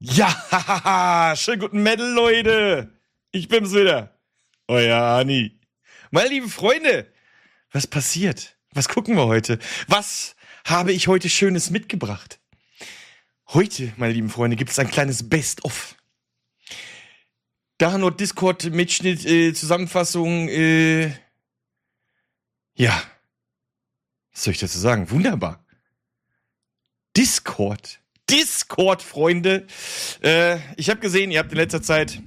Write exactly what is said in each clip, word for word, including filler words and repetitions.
Ja, hahaha, schönen guten Metal, Leute. Ich bin's wieder. Euer Ani. Meine lieben Freunde, was passiert? Was gucken wir heute? Was habe ich heute Schönes mitgebracht? Heute, meine lieben Freunde, gibt es ein kleines Best-of. Download, Discord, Mitschnitt, äh, Zusammenfassung, äh, ja. Was soll ich dazu sagen? Wunderbar. Discord. Discord, Freunde. Äh, ich habe gesehen, ihr habt in letzter Zeit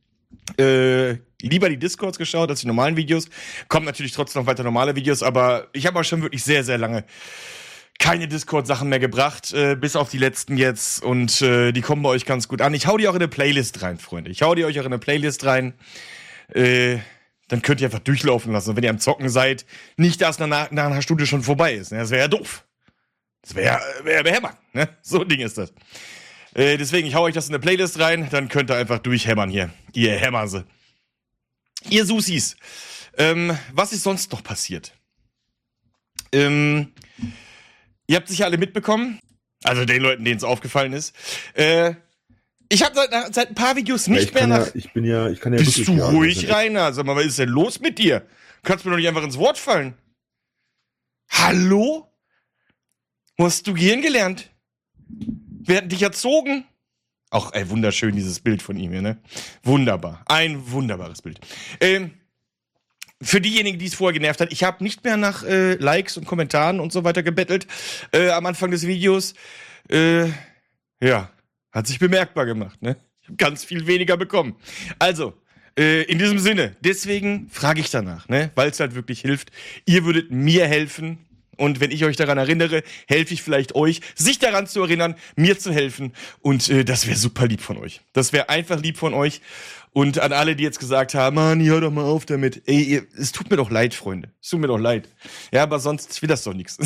äh, lieber die Discords geschaut als die normalen Videos. Kommen natürlich trotzdem noch weiter normale Videos, aber ich habe auch schon wirklich sehr, sehr lange keine Discord-Sachen mehr gebracht, äh, bis auf die letzten jetzt. Und äh, die kommen bei euch ganz gut an. Ich hau die auch in eine Playlist rein, Freunde. Ich hau die euch auch in eine Playlist rein. Äh, dann könnt ihr einfach durchlaufen lassen. Und wenn ihr am Zocken seid, nicht erst nach, nach einer Stunde schon vorbei ist. Ne? Das wäre ja doof. Das wäre wär behämmern. Ne? So ein Ding ist das. Äh, deswegen, ich hau euch das in eine Playlist rein. Dann könnt ihr einfach durchhämmern hier. Ihr Hämmerse. Ihr Susis. Ähm, was ist sonst noch passiert? Ähm... Ihr habt sicher alle mitbekommen, also den Leuten, denen es aufgefallen ist. Äh, ich habe seit, seit ein paar Videos nicht ja, mehr nach... Ja, ich bin ja, ich kann ja Bist wirklich... du Ja, ruhig, ja, Rainer? Sag mal, was ist denn los mit dir? Du kannst mir doch nicht einfach ins Wort fallen. Hallo? Wo hast du gehen gelernt? Wir hatten dich erzogen. Auch, ey, wunderschön, dieses Bild von ihm hier, ne? Wunderbar. Ein wunderbares Bild. Ähm... Für diejenigen, die es vorher genervt hat, ich habe nicht mehr nach äh, Likes und Kommentaren und so weiter gebettelt äh, am Anfang des Videos. Äh, ja, hat sich bemerkbar gemacht, ne? Ich habe ganz viel weniger bekommen. Also, äh, in diesem Sinne, deswegen frage ich danach, ne? Weil es halt wirklich hilft. Ihr würdet mir helfen. Und wenn ich euch daran erinnere, helfe ich vielleicht euch, sich daran zu erinnern, mir zu helfen. Und äh, das wäre super lieb von euch. Das wäre einfach lieb von euch. Und an alle, die jetzt gesagt haben, Mann, hör doch mal auf damit. Ey, ihr, es tut mir doch leid, Freunde. Es tut mir doch leid. Ja, aber sonst will das doch nichts.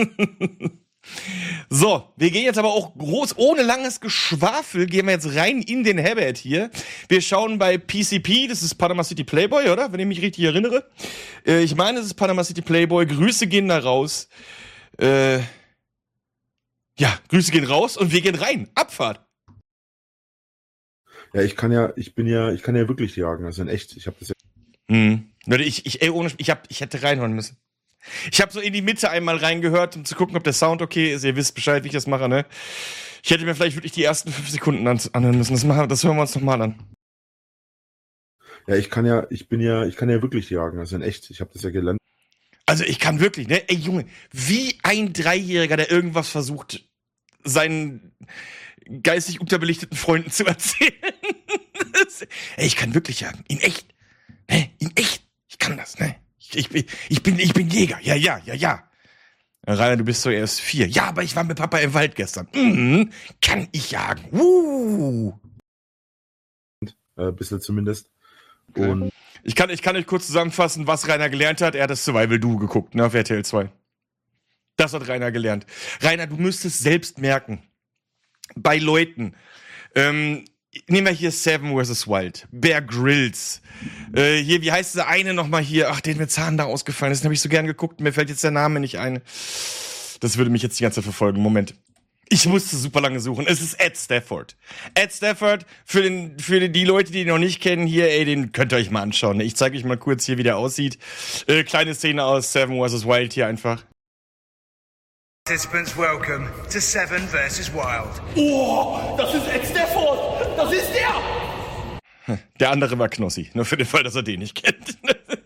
So, wir gehen jetzt aber auch groß, ohne langes Geschwafel, gehen wir jetzt rein in den Herbert hier. Wir schauen bei P C P, das ist Panama City Playboy, oder? Wenn ich mich richtig erinnere. Äh, ich meine, es ist Panama City Playboy. Grüße gehen da raus. Äh, ja, Grüße gehen raus und wir gehen rein. Abfahrt. Ja, ich kann ja, ich bin ja, ich kann ja wirklich jagen. Also in echt, ich habe das ja. Hm. Leute, ich, ich, ey, ohne, ich, hab, ich hätte reinhören müssen. Ich habe so in die Mitte einmal reingehört, um zu gucken, ob der Sound okay ist. Ihr wisst Bescheid, wie ich das mache, ne? Ich hätte mir vielleicht wirklich die ersten fünf Sekunden an, anhören müssen. Das, machen, das hören wir uns nochmal an. Ja, ich kann ja, ich bin ja, ich kann ja wirklich jagen. Also in echt, ich habe das ja gelernt. Also ich kann wirklich, ne? Ey, Junge, wie ein Dreijähriger, der irgendwas versucht, seinen geistig unterbelichteten Freunden zu erzählen. Ey, ich kann wirklich jagen. In echt. Ne? In echt. Ich kann das, ne? Ich, ich, bin, ich, bin, ich bin Jäger. Ja, ja, ja, ja. Rainer, du bist so erst vier. Ja, aber ich war mit Papa im Wald gestern. Mhm. Kann ich jagen. Uh. Äh, bisschen zumindest. Okay. Und ich kann, ich kann euch kurz zusammenfassen, was Rainer gelernt hat. Er hat das Survival Duo geguckt, ne, auf R T L zwei. Das hat Rainer gelernt. Rainer, du müsstest selbst merken, bei Leuten, ähm, nehmen wir hier Seven versus. Wild, Bear Grylls, äh, hier, wie heißt der eine nochmal hier, ach, den mit Zahn da ausgefallen ist, den habe ich so gern geguckt, mir fällt jetzt der Name nicht ein. Das würde mich jetzt die ganze Zeit verfolgen, Moment. Ich musste super lange suchen. Es ist Ed Stafford. Ed Stafford, für, den, für die Leute, die ihn noch nicht kennen, hier, ey, den könnt ihr euch mal anschauen. Ich zeige euch mal kurz hier, wie der aussieht. Äh, kleine Szene aus Seven versus. Wild hier einfach. Participants, welcome to Seven versus. Wild. Oh, das ist Ed Stafford! Das ist der! Der andere war Knossi, nur für den Fall, dass er den nicht kennt.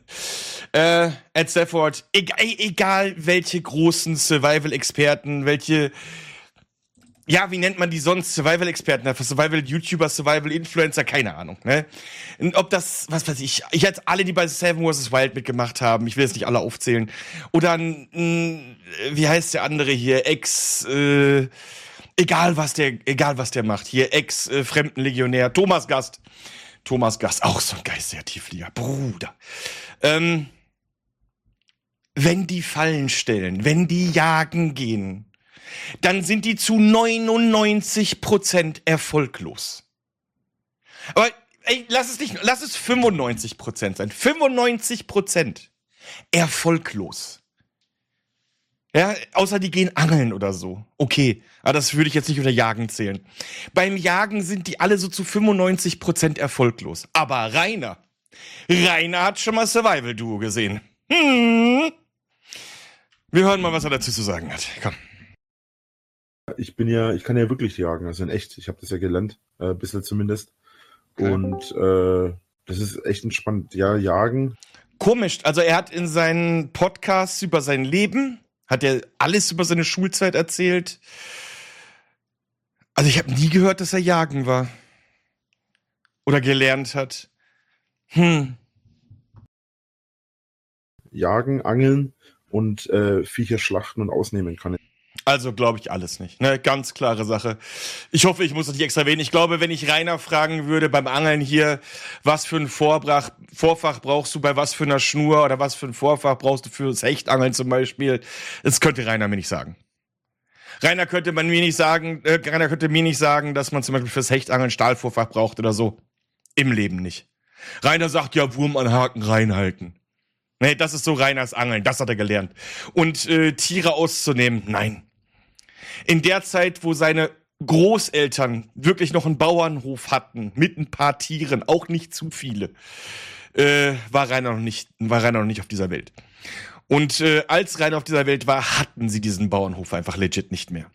äh, Ed Stafford, egal, egal welche großen Survival-Experten, welche, ja, wie nennt man die sonst? Survival-Experten, Survival-YouTuber, Survival-Influencer, keine Ahnung, ne? Und ob das, was weiß ich, ich jetzt alle, die bei Seven versus. Wild mitgemacht haben, ich will jetzt nicht alle aufzählen, oder ein, ein wie heißt der andere hier, Ex, äh, egal was der, egal was der macht, hier Ex-Fremdenlegionär, äh, Thomas Gast, Thomas Gast, auch so ein geistiger Tiefflieger, Bruder. Ähm, wenn die Fallen stellen, wenn die jagen gehen, dann sind die zu neunundneunzig Prozent erfolglos. Aber ey, lass es nicht, lass es fünfundneunzig Prozent sein. fünfundneunzig Prozent erfolglos. Ja, außer die gehen angeln oder so. Okay, aber das würde ich jetzt nicht unter Jagen zählen. Beim Jagen sind die alle so zu fünfundneunzig Prozent erfolglos. Aber Rainer, Rainer hat schon mal Survival Duo gesehen. Hm. Wir hören mal, was er dazu zu sagen hat. Komm. Ich bin ja, ich kann ja wirklich jagen, also in echt. Ich habe das ja gelernt, äh, ein bisschen zumindest. Okay. Und äh, das ist echt entspannt. Ja, jagen. Komisch, also er hat in seinen Podcasts über sein Leben, hat er alles über seine Schulzeit erzählt. Also ich habe nie gehört, dass er jagen war. Oder gelernt hat. Hm. Jagen, angeln und äh, Viecher schlachten und ausnehmen kann. Also glaube ich alles nicht. Ne, ganz klare Sache. Ich hoffe, ich muss das nicht extra erwähnen. Ich glaube, wenn ich Rainer fragen würde beim Angeln hier, was für ein Vorbrach, Vorfach brauchst du bei was für einer Schnur oder was für ein Vorfach brauchst du fürs Hechtangeln zum Beispiel, das könnte Rainer mir nicht sagen. Rainer könnte man mir nicht sagen, äh, Rainer könnte mir nicht sagen, dass man zum Beispiel fürs Hechtangeln Stahlvorfach braucht oder so. Im Leben nicht. Rainer sagt ja, Wurm an Haken reinhalten. Nee, das ist so Rainers Angeln, das hat er gelernt. Und äh, Tiere auszunehmen, nein. In der Zeit, wo seine Großeltern wirklich noch einen Bauernhof hatten, mit ein paar Tieren, auch nicht zu viele, äh, war Rainer noch nicht, war Rainer noch nicht auf dieser Welt. Und äh, als Rainer auf dieser Welt war, hatten sie diesen Bauernhof einfach legit nicht mehr.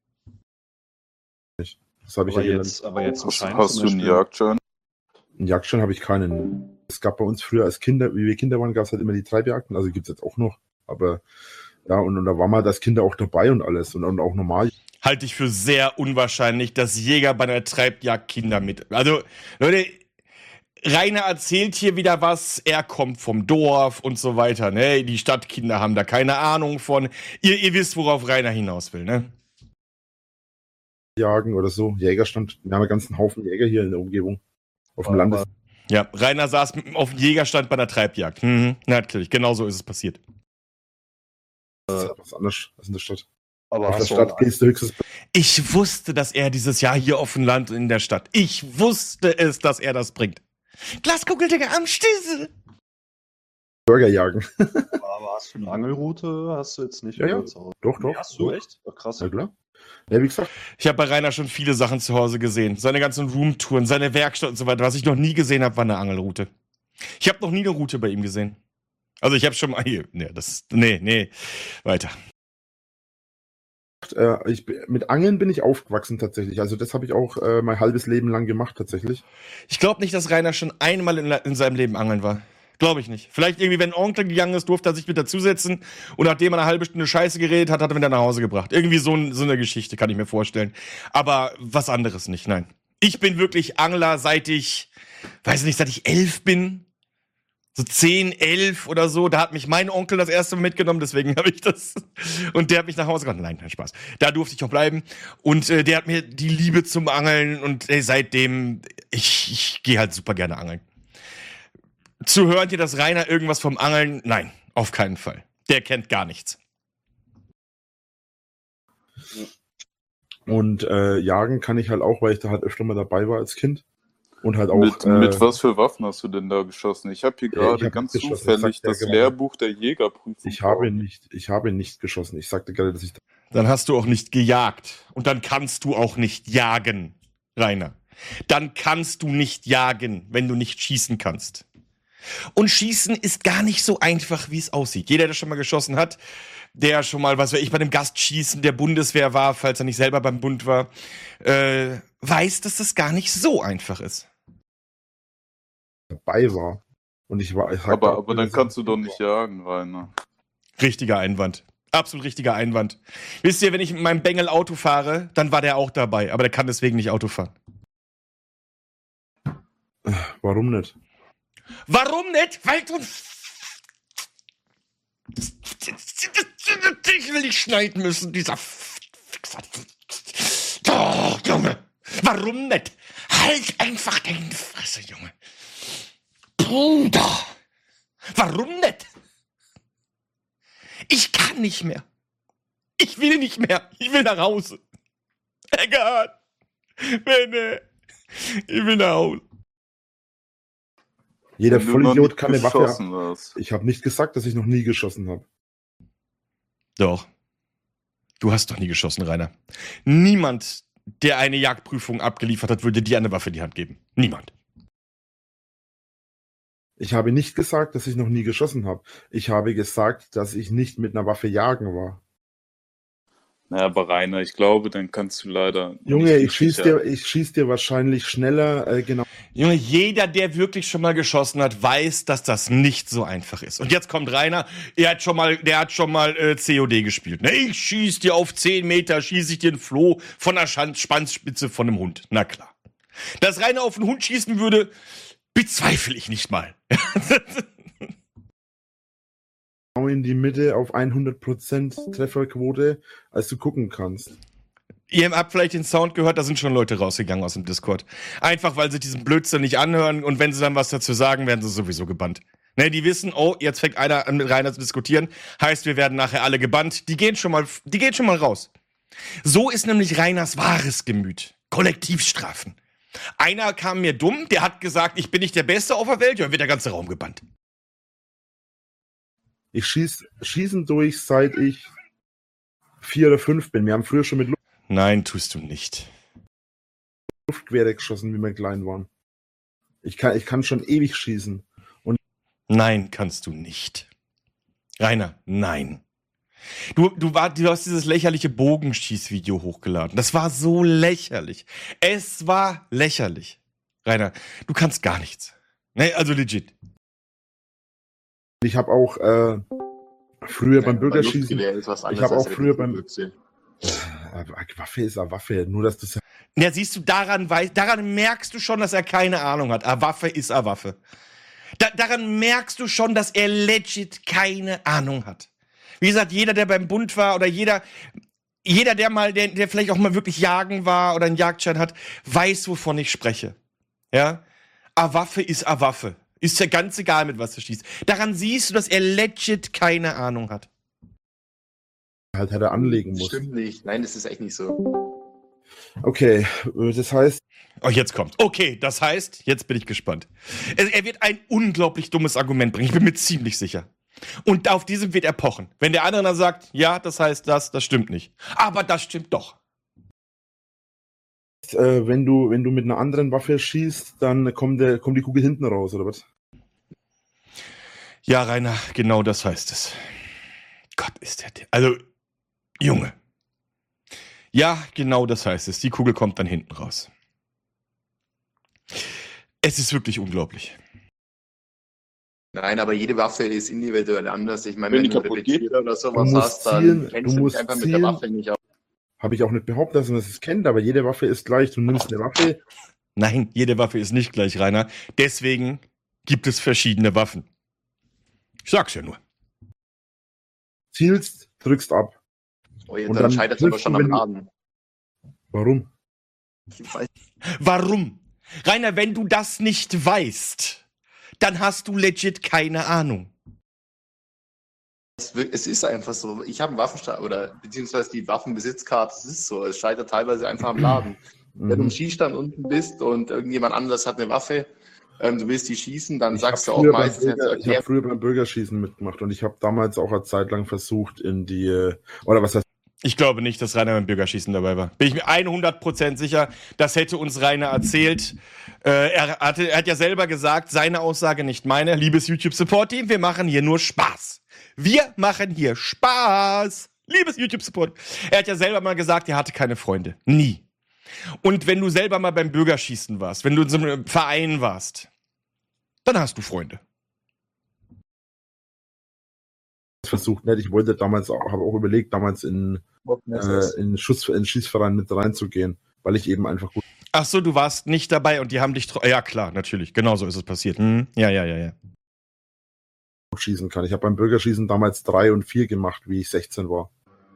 Das habe ich Aber ja jetzt, aber jetzt Hast, wahrscheinlich hast zum du einen Beispiel- Jagdschein? Einen Jagdschein habe ich keinen. Es gab bei uns früher als Kinder, wie wir Kinder waren, gab es halt immer die Treibjagden, also gibt's jetzt auch noch. Aber ja, und, und da waren wir als Kinder auch dabei und alles und, und auch normal. Halte ich für sehr unwahrscheinlich, dass Jäger bei einer Treibjagd Kinder mit. Also, Leute, Rainer erzählt hier wieder was, er kommt vom Dorf und so weiter, ne? Die Stadtkinder haben da keine Ahnung von. Ihr, ihr wisst, worauf Rainer hinaus will, ne? Jagen oder so. Jägerstand. Wir haben einen ganzen Haufen Jäger hier in der Umgebung. Auf dem Aber- Landes. Ja, Rainer saß mit- auf dem Jägerstand bei einer Treibjagd. Mhm, natürlich, genau so ist es passiert. Das ist was anderes als in der Stadt. Aber Auf der hast du Stadt auch- gehst du höchstens. Ich wusste, dass er dieses Jahr hier auf dem Land in der Stadt. Ich wusste es, dass er das bringt. Glaskugel, Digga, am Stissel. Burger jagen. aber hast du eine Angelroute? Hast du jetzt nicht? Ja, ja. oder zu Hause? Doch, doch. Hast du doch. echt? Ach, krass. Ja, klar. Ja, wie gesagt, Ich habe bei Rainer schon viele Sachen zu Hause gesehen. Seine ganzen Roomtouren, seine Werkstatt und so weiter. Was ich noch nie gesehen habe, war eine Angelroute. Ich habe noch nie eine Route bei ihm gesehen. Also ich habe schon mal hier. Nee, das. Nee, nee. Weiter. äh, ich, mit Angeln bin ich aufgewachsen tatsächlich. Also das habe ich auch äh, mein halbes Leben lang gemacht tatsächlich. Ich glaube nicht, dass Rainer schon einmal in, in seinem Leben angeln war. Glaube ich nicht. Vielleicht irgendwie, wenn ein Onkel gegangen ist, durfte er sich mit dazusetzen und nachdem er eine halbe Stunde Scheiße geredet hat, hat er ihn dann nach Hause gebracht. Irgendwie so, ein, so eine Geschichte kann ich mir vorstellen. Aber was anderes nicht, nein. Ich bin wirklich Angler, seit ich, weiß nicht, seit ich elf bin. So zehn, elf oder so. Da hat mich mein Onkel das erste Mal mitgenommen, deswegen habe ich das. Und der hat mich nach Hause gebracht. Nein, kein Spaß. Da durfte ich auch bleiben. Und äh, der hat mir die Liebe zum Angeln und ey, seitdem, ich, ich gehe halt super gerne angeln. Zu hören hier, dass Rainer irgendwas vom Angeln, nein, auf keinen Fall. Der kennt gar nichts. Und äh, jagen kann ich halt auch, weil ich da halt öfter mal dabei war als Kind. Und halt auch. Mit, äh, mit was für Waffen hast du denn da geschossen? Ich habe hier Ja, ich gerade hab ganz geschossen, zufällig das sagt er das genau. Lehrbuch der Jägerprüfung. Ich habe vor. nicht, ich habe nicht geschossen. Ich sagte gerade, dass ich. Dann hast du auch nicht gejagt. Und dann kannst du auch nicht jagen, Rainer. Dann kannst du nicht jagen, wenn du nicht schießen kannst. Und Schießen ist gar nicht so einfach, wie es aussieht. Jeder, der schon mal geschossen hat, der schon mal, was weiß ich, bei dem Gastschießen der Bundeswehr war, falls er nicht selber beim Bund war, äh, weiß, dass das gar nicht so einfach ist. dabei war. Und ich war. Ich sagte Aber, auch, aber dann dass ich- kannst du doch nicht jagen, Rainer. Richtiger Einwand. Absolut richtiger Einwand. Wisst ihr, wenn ich mit meinem Bengel Auto fahre, dann war der auch dabei, aber der kann deswegen nicht Auto fahren. Warum nicht? Warum nicht? Weil du. Ich will dich schneiden müssen, dieser Fixer. Oh, Junge. Warum nicht? Halt einfach deine Fresse, Junge. Bruder. Warum nicht? Ich kann nicht mehr. Ich will nicht mehr. Ich will nach Hause. Egal. Bitte. Ich will nach Hause. Jeder Wenn du noch Vollidiot nicht kann eine Waffe geschossen haben. hast. Ich habe nicht gesagt, dass ich noch nie geschossen habe. Doch. Du hast doch nie geschossen, Rainer. Niemand, der eine Jagdprüfung abgeliefert hat, würde dir eine Waffe in die Hand geben. Niemand. Ich habe nicht gesagt, dass ich noch nie geschossen habe. Ich habe gesagt, dass ich nicht mit einer Waffe jagen war. Naja, aber Rainer, ich glaube, dann kannst du leider. Junge, nicht ich schieß sicher- dir, ich schieß dir wahrscheinlich schneller, äh, genau. Junge, jeder, der wirklich schon mal geschossen hat, weiß, dass das nicht so einfach ist. Und jetzt kommt Rainer, er hat schon mal, der hat schon mal äh, C O D gespielt. Ne, ich schieß dir auf zehn Meter, schieß ich dir einen Floh von der Schan- Schwanzspitze von einem Hund. Na klar. Dass Rainer auf einen Hund schießen würde, bezweifle ich nicht mal. in die Mitte auf hundert Prozent Trefferquote, als du gucken kannst. Ihr habt vielleicht den Sound gehört, da sind schon Leute rausgegangen aus dem Discord. Einfach, weil sie diesen Blödsinn nicht anhören und wenn sie dann was dazu sagen, werden sie sowieso gebannt. Ne, die wissen, oh, jetzt fängt einer an mit Rainer zu diskutieren, heißt, wir werden nachher alle gebannt. Die gehen schon mal, die gehen schon mal raus. So ist nämlich Rainers wahres Gemüt. Kollektivstrafen. Einer kam mir dumm, der hat gesagt, ich bin nicht der Beste auf der Welt, ja, wird der ganze Raum gebannt. Ich schieß Schießen durch, seit ich vier oder fünf bin. Wir haben früher schon mit Nein, tust du nicht. Luftgewehre geschossen, wie wir klein waren. Ich kann, ich kann schon ewig schießen. Nein, kannst du nicht. Rainer, nein. Du, du, war, du hast dieses lächerliche Bogenschießvideo hochgeladen. Das war so lächerlich. Es war lächerlich. Rainer, du kannst gar nichts. Ne, also legit. Ich habe auch äh, früher beim Bürgerschießen. Ist was Ich anderes habe als auch früher beim. Blödsinn. Äh, Waffe ist eine Waffe. Nur, dass du. Ja, siehst du, daran, wei- daran merkst du schon, dass er keine Ahnung hat. A Waffe ist a Waffe. Da, daran merkst du schon, dass er legit keine Ahnung hat. Wie gesagt, jeder, der beim Bund war oder jeder, jeder, der mal, der, der vielleicht auch mal wirklich jagen war oder einen Jagdschein hat, weiß, wovon ich spreche. Ja? A Waffe ist a Waffe. Ist ja ganz egal, mit was er schießt. Daran siehst du, dass er legit keine Ahnung hat. Halt hätte anlegen muss. Stimmt nicht. Nein, das ist echt nicht so. Okay, das heißt, Oh, jetzt kommt. Okay, das heißt, jetzt bin ich gespannt. Er, er wird ein unglaublich dummes Argument bringen. Ich bin mir ziemlich sicher. Und auf diesem wird er pochen. Wenn der andere dann sagt, ja, das heißt das, das stimmt nicht. Aber das stimmt doch. äh, wenn du wenn du mit einer anderen Waffe schießt, dann kommt der kommt die Kugel hinten raus, oder was? Ja, Rainer, genau das heißt es. Gott, ist der... Also, Junge. Ja, genau das heißt es. Die Kugel kommt dann hinten raus. Es ist wirklich unglaublich. Nein, aber jede Waffe ist individuell anders. Ich meine, Wenn wenn die du kaputt Repetier oder sowas Du musst hast, dann zielen, kennst du du musst dich einfach mit zielen. der Waffe nicht aus. Habe ich auch nicht behauptet, dass man das kennt, aber jede Waffe ist gleich. Du nimmst eine Waffe. Nein, jede Waffe ist nicht gleich, Rainer. Deswegen gibt es verschiedene Waffen. Ich sag's ja nur. Zielst, drückst ab. Oh, ja, Und dann dann scheitert es aber triffst schon du, am wenn du- Laden. Warum? Ich weiß, Warum? Rainer, wenn du das nicht weißt, dann hast du legit keine Ahnung. es wir- es ist einfach so. Ich habe einen Waffenstart oder beziehungsweise die Waffenbesitzkarte, es ist so. Es scheitert teilweise einfach am Laden. Wenn du im Mhm. Schießstand unten bist und irgendjemand anderes hat eine Waffe, ähm, du willst die schießen, dann Ich sagst du habe auch früher, beim meistens jetzt Bürger, ich hab erklärt, früher beim Bürgerschießen mitgemacht und ich habe damals auch eine Zeit lang versucht in die, äh, oder was heißt, Ich glaube nicht, dass Rainer beim Bürgerschießen dabei war. Bin ich mir hundert Prozent sicher. Das hätte uns Rainer erzählt. Äh, er, hatte, er hat ja selber gesagt, seine Aussage, nicht meine. Liebes YouTube-Support-Team, wir machen hier nur Spaß. Wir machen hier Spaß. Liebes YouTube-Support. Er hat ja selber mal gesagt, er hatte keine Freunde. Nie. Und wenn du selber mal beim Bürgerschießen warst, wenn du in so einem Verein warst, dann hast du Freunde. versucht nicht. Ich wollte damals auch, habe auch überlegt, damals in, äh, in Schuss, in Schießverein mit reinzugehen, weil ich eben einfach gut Ach so, du warst nicht dabei und die haben dich... tro- Ja, klar, natürlich. Genau so ist es passiert. Mhm. Ja, ja, ja, ja. schießen kann. Ich habe beim Bürgerschießen damals drei und vier gemacht, wie ich sechzehn war.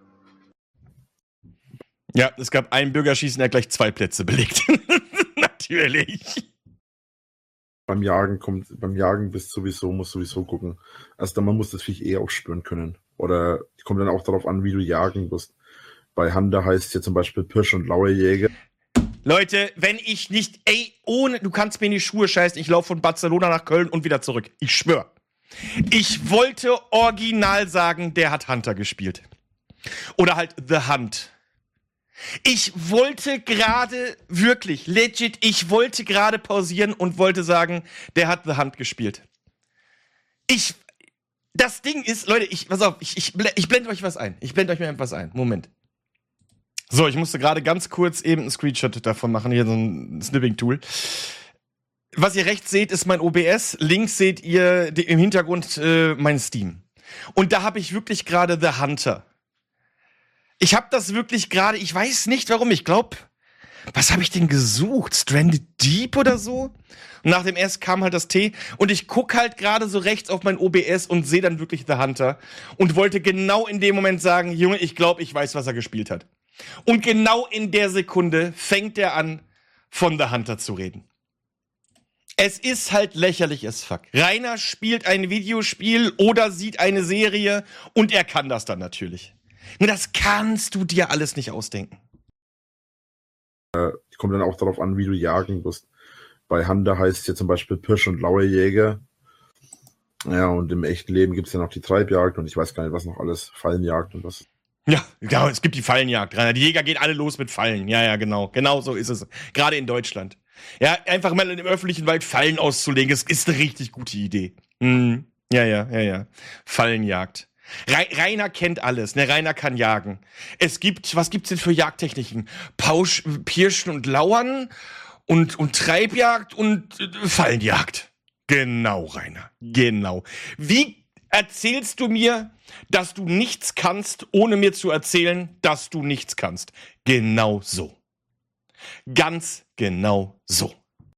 Ja, es gab einen Bürgerschießen, der gleich zwei Plätze belegt. Natürlich. Beim Jagen kommt, beim Jagen bist sowieso, musst sowieso gucken. Also man muss das Viech eh aufspüren können. Oder kommt dann auch darauf an, wie du jagen musst. Bei Hunter heißt es ja zum Beispiel Pirsch und Lauerjäger. Leute, wenn ich nicht, ey, ohne, du kannst mir in die Schuhe scheißen, ich laufe von Barcelona nach Köln und wieder zurück. Ich schwör. Ich wollte original sagen, der hat Hunter gespielt. Oder halt The Hunt. Ich wollte gerade, wirklich, legit, ich wollte gerade pausieren und wollte sagen, der hat The Hunt gespielt. Ich, das Ding ist, Leute, ich, pass auf, ich, ich, ich blende euch was ein. Ich blende euch mal was ein. Moment. So, ich musste gerade ganz kurz eben einen Screenshot davon machen, hier so ein Snipping-Tool. Was ihr rechts seht, ist mein O B S. Links seht ihr die, im Hintergrund äh, mein Steam. Und da habe ich wirklich gerade The Hunter. Ich habe das wirklich gerade, ich weiß nicht warum, ich glaube, was habe ich denn gesucht? Stranded Deep oder so? Und nach dem S kam halt das T und ich guck halt gerade so rechts auf mein O B S und sehe dann wirklich The Hunter und wollte genau in dem Moment sagen, Junge, ich glaube, ich weiß, was er gespielt hat. Und genau in der Sekunde fängt er an, von The Hunter zu reden. Es ist halt lächerlich as fuck. Rainer spielt ein Videospiel oder sieht eine Serie und er kann das dann natürlich. Nur das kannst du dir alles nicht ausdenken. Äh, kommt dann auch darauf an, wie du jagen wirst. Bei Hunter heißt es ja zum Beispiel Pirsch und Lauerjäger. Ja, und im echten Leben gibt es ja noch die Treibjagd und ich weiß gar nicht, was noch alles, Fallenjagd und was. Ja, genau, es gibt die Fallenjagd, Rainer. Die Jäger gehen alle los mit Fallen. Ja, ja, genau. Genau so ist es. Gerade in Deutschland. Ja, einfach mal im öffentlichen Wald Fallen auszulegen, ist, ist eine richtig gute Idee. Mhm. Ja, ja, ja, ja. Fallenjagd. Rainer kennt alles, ne? Rainer kann jagen. Es gibt, was gibt's denn für Jagdtechniken? Pausch, Pirschen und Lauern und, und Treibjagd und äh, Fallenjagd. Genau, Rainer. Genau. Wie erzählst du mir, dass du nichts kannst, ohne mir zu erzählen, dass du nichts kannst? Genau so. Ganz genau so.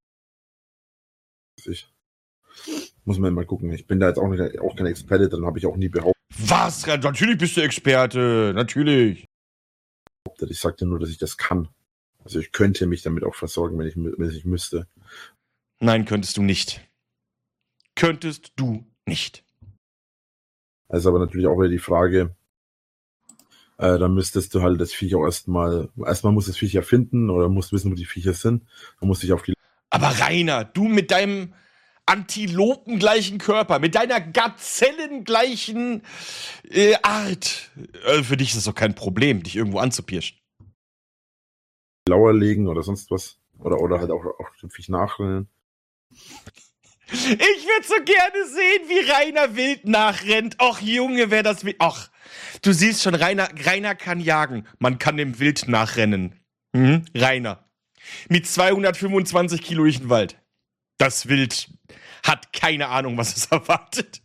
Ich muss man mal gucken. Ich bin da jetzt auch, nicht, auch kein Experte, dann habe ich auch nie behauptet. Was? Natürlich bist du Experte. Natürlich. Ich sagte nur, dass ich das kann. Also ich könnte mich damit auch versorgen, wenn ich, wenn ich müsste. Nein, könntest du nicht. Könntest du nicht. Also aber natürlich auch wieder die Frage, äh, dann müsstest du halt das Viech auch erstmal, erstmal musst du das Viech ja finden oder musst wissen, wo die Viecher sind. Dann musst du dich auf die... Aber Rainer, du mit deinem antilopengleichen Körper, mit deiner gazellengleichen äh, Art, äh, für dich ist das doch kein Problem, dich irgendwo anzupirschen. Lauer legen oder sonst was. Oder, oder halt auch, auch dem Viech nachrennen. Ich würde so gerne sehen, wie Rainer wild nachrennt. Och, Junge, wer das will. Och, du siehst schon, Rainer, Rainer kann jagen. Man kann dem Wild nachrennen. Mhm, Rainer. Mit zweihundertfünfundzwanzig Kilo durch den Wald. Das Wild hat keine Ahnung, was es erwartet.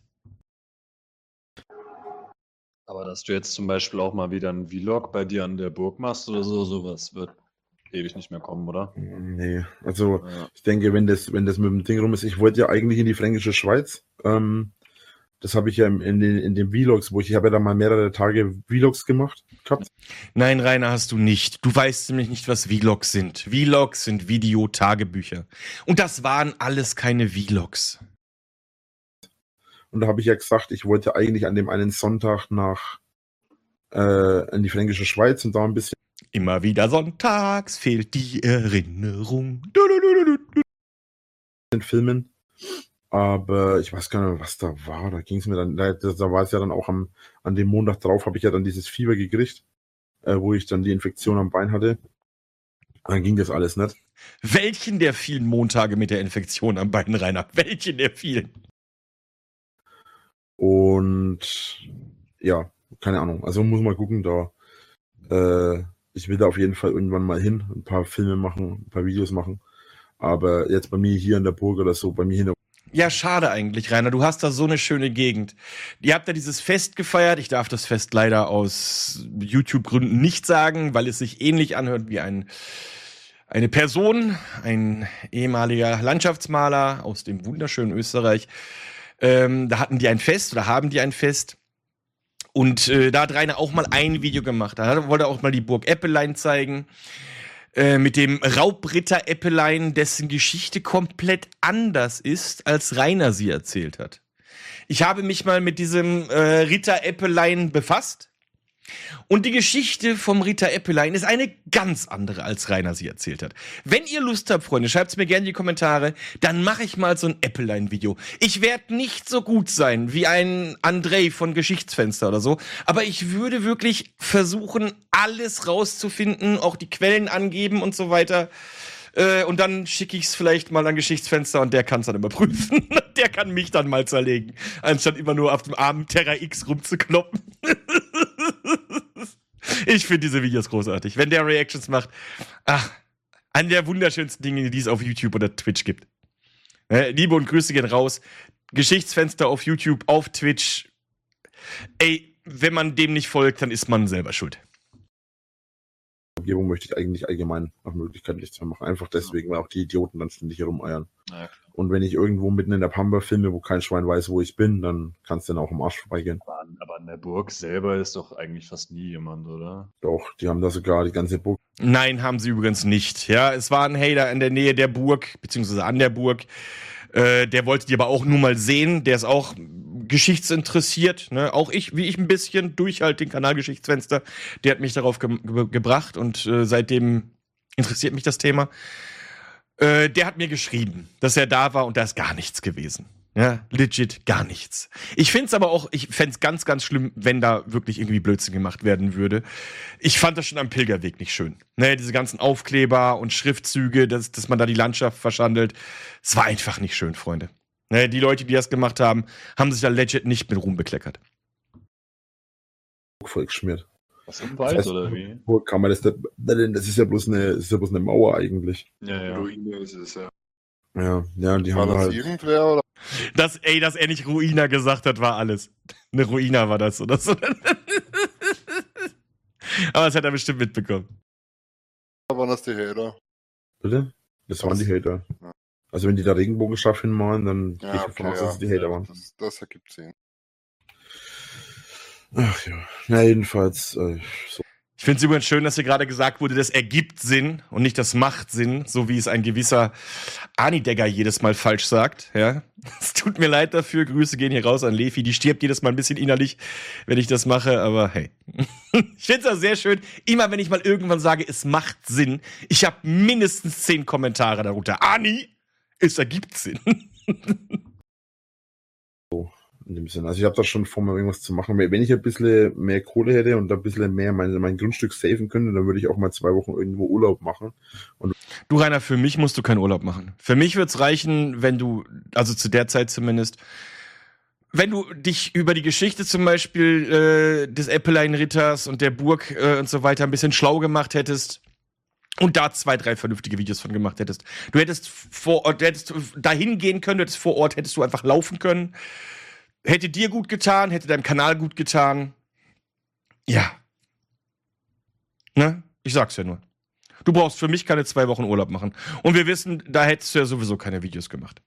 Aber dass du jetzt zum Beispiel auch mal wieder einen Vlog bei dir an der Burg machst oder so, sowas wird ewig nicht mehr kommen, oder? Nee, also Ja. ich denke, wenn das, wenn das mit dem Ding rum ist, ich wollte ja eigentlich in die Fränkische Schweiz. Ähm, das habe ich ja in, in, den, in den Vlogs, wo ich, ich habe ja da mal mehrere Tage Vlogs gemacht gehabt. Nein, Rainer, hast du nicht. Du weißt nämlich nicht, was Vlogs sind. Vlogs sind Videotagebücher. Und das waren alles keine Vlogs. Und da habe ich ja gesagt, ich wollte eigentlich an dem einen Sonntag nach äh, in die Fränkische Schweiz und da ein bisschen Immer wieder sonntags fehlt die Erinnerung. filmen. Aber ich weiß gar nicht mehr, was da war. Da ging es mir dann, da, da war es ja dann auch am, an dem Montag drauf, habe ich ja dann dieses Fieber gekriegt, äh, wo ich dann die Infektion am Bein hatte. Dann ging das alles nicht. Welchen der vielen Montage mit der Infektion am Bein, Rainer? Welchen der vielen? Und ja, keine Ahnung. Also muss mal gucken, da äh, ich will da auf jeden Fall irgendwann mal hin, ein paar Filme machen, ein paar Videos machen. Aber jetzt bei mir hier in der Burg oder so, bei mir hier in der Ja, schade eigentlich, Rainer. Du hast da so eine schöne Gegend. Ihr habt da dieses Fest gefeiert. Ich darf das Fest leider aus YouTube-Gründen nicht sagen, weil es sich ähnlich anhört wie ein, eine Person, ein ehemaliger Landschaftsmaler aus dem wunderschönen Österreich. Ähm, da hatten die ein Fest oder haben die ein Fest. Und äh, da hat Rainer auch mal ein Video gemacht. Da wollte er auch mal die Burg Eppelein zeigen. Äh, mit dem Raubritter Eppelein, dessen Geschichte komplett anders ist, als Rainer sie erzählt hat. Ich habe mich mal mit diesem äh, Ritter Eppelein befasst. Und die Geschichte vom Ritter Eppelein ist eine ganz andere, als Rainer sie erzählt hat. Wenn ihr Lust habt, Freunde, schreibt's mir gerne in die Kommentare, dann mache ich mal so ein Eppelein-Video. Ich werde nicht so gut sein wie ein Andrei von Geschichtsfenster oder so, aber ich würde wirklich versuchen, alles rauszufinden, auch die Quellen angeben und so weiter. Äh, und dann schicke ich es vielleicht mal an Geschichtsfenster und der kann es dann überprüfen. Der kann mich dann mal zerlegen, anstatt immer nur auf dem armen Terra X rumzukloppen. Ich finde diese Videos großartig. Wenn der Reactions macht, ach, eine der wunderschönsten Dinge, die es auf YouTube oder Twitch gibt. Äh, Liebe und Grüße gehen raus. Geschichtsfenster auf YouTube, auf Twitch. Ey, wenn man dem nicht folgt, dann ist man selber schuld. Umgebung möchte ich eigentlich allgemein nach Möglichkeit nichts mehr machen. Einfach deswegen, weil auch die Idioten dann ständig herumeiern. Ja, und wenn ich irgendwo mitten in der Pampa filme, wo kein Schwein weiß, wo ich bin, dann kann es dann auch am Arsch vorbeigehen. Aber, aber an der Burg selber ist doch eigentlich fast nie jemand, oder? Doch, die haben da sogar die ganze Burg. Nein, haben sie übrigens nicht. Ja, es war ein Hater in der Nähe der Burg, beziehungsweise an der Burg. Äh, der wollte die aber auch nur mal sehen. Der ist auch geschichtsinteressiert. Ne? Auch ich, wie ich ein bisschen, durch halt den Kanal Geschichtsfenster. Der hat mich darauf ge ge gebracht und äh, seitdem interessiert mich das Thema. Äh, der hat mir geschrieben, dass er da war und da ist gar nichts gewesen. Ja, legit gar nichts. Ich find's aber auch, ich fänd's ganz, ganz schlimm, wenn da wirklich irgendwie Blödsinn gemacht werden würde. Ich fand das schon am Pilgerweg nicht schön. Ne, diese ganzen Aufkleber und Schriftzüge, dass, dass man da die Landschaft verschandelt. Es war einfach nicht schön, Freunde. Ne, die Leute, die das gemacht haben, haben sich da legit nicht mit Ruhm bekleckert. Voll geschmiert. Was im Wald, das heißt, oder wie? Wo kann man das, das ist ja bloß eine, das ist ja bloß eine Mauer eigentlich. Ja, ja. Ruine ist es, ja. Ja, ja, die War haben das halt. irgendwer oder? Das, ey, dass er nicht Ruina gesagt hat, war alles. Eine Ruina war das oder so. Aber das hat er bestimmt mitbekommen. Waren das die Hater? Bitte? Das waren Was? die Hater. Ja. Also wenn die da Regenbogenschaf hinmalen, dann gehe Ja, ich okay, davon aus, ja. dass es die Hater waren. Das, das ergibt Sinn. Ach ja. Na, jedenfalls, äh, so. Ich finde es übrigens schön, dass hier gerade gesagt wurde, das ergibt Sinn und nicht das macht Sinn, so wie es ein gewisser Arnidegger jedes Mal falsch sagt. Ja, es tut mir leid dafür. Grüße gehen hier raus an Lefi. Die stirbt jedes Mal ein bisschen innerlich, wenn ich das mache. Aber hey, ich finde es auch sehr schön. Immer wenn ich mal irgendwann sage, es macht Sinn, ich habe mindestens zehn Kommentare darunter. Ani, es ergibt Sinn. In dem Sinne. Also ich habe da schon vor, mal irgendwas zu machen. Wenn ich ein bisschen mehr Kohle hätte und ein bisschen mehr mein, mein Grundstück safen könnte, dann würde ich auch mal zwei Wochen irgendwo Urlaub machen. Und Du, Rainer, für mich musst du keinen Urlaub machen. Für mich wird's reichen, wenn du, also zu der Zeit zumindest, wenn du dich über die Geschichte zum Beispiel äh, des Eppelein-Ritters und der Burg äh, und so weiter ein bisschen schlau gemacht hättest und da zwei, drei vernünftige Videos von gemacht hättest. Du hättest vor Ort, du hättest dahin gehen können, du hättest vor Ort, hättest du einfach laufen können. Hätte dir gut getan, hätte deinem Kanal gut getan. Ja. Ne? Ich sag's ja nur. Du brauchst für mich keine zwei Wochen Urlaub machen. Und wir wissen, da hättest du ja sowieso keine Videos gemacht.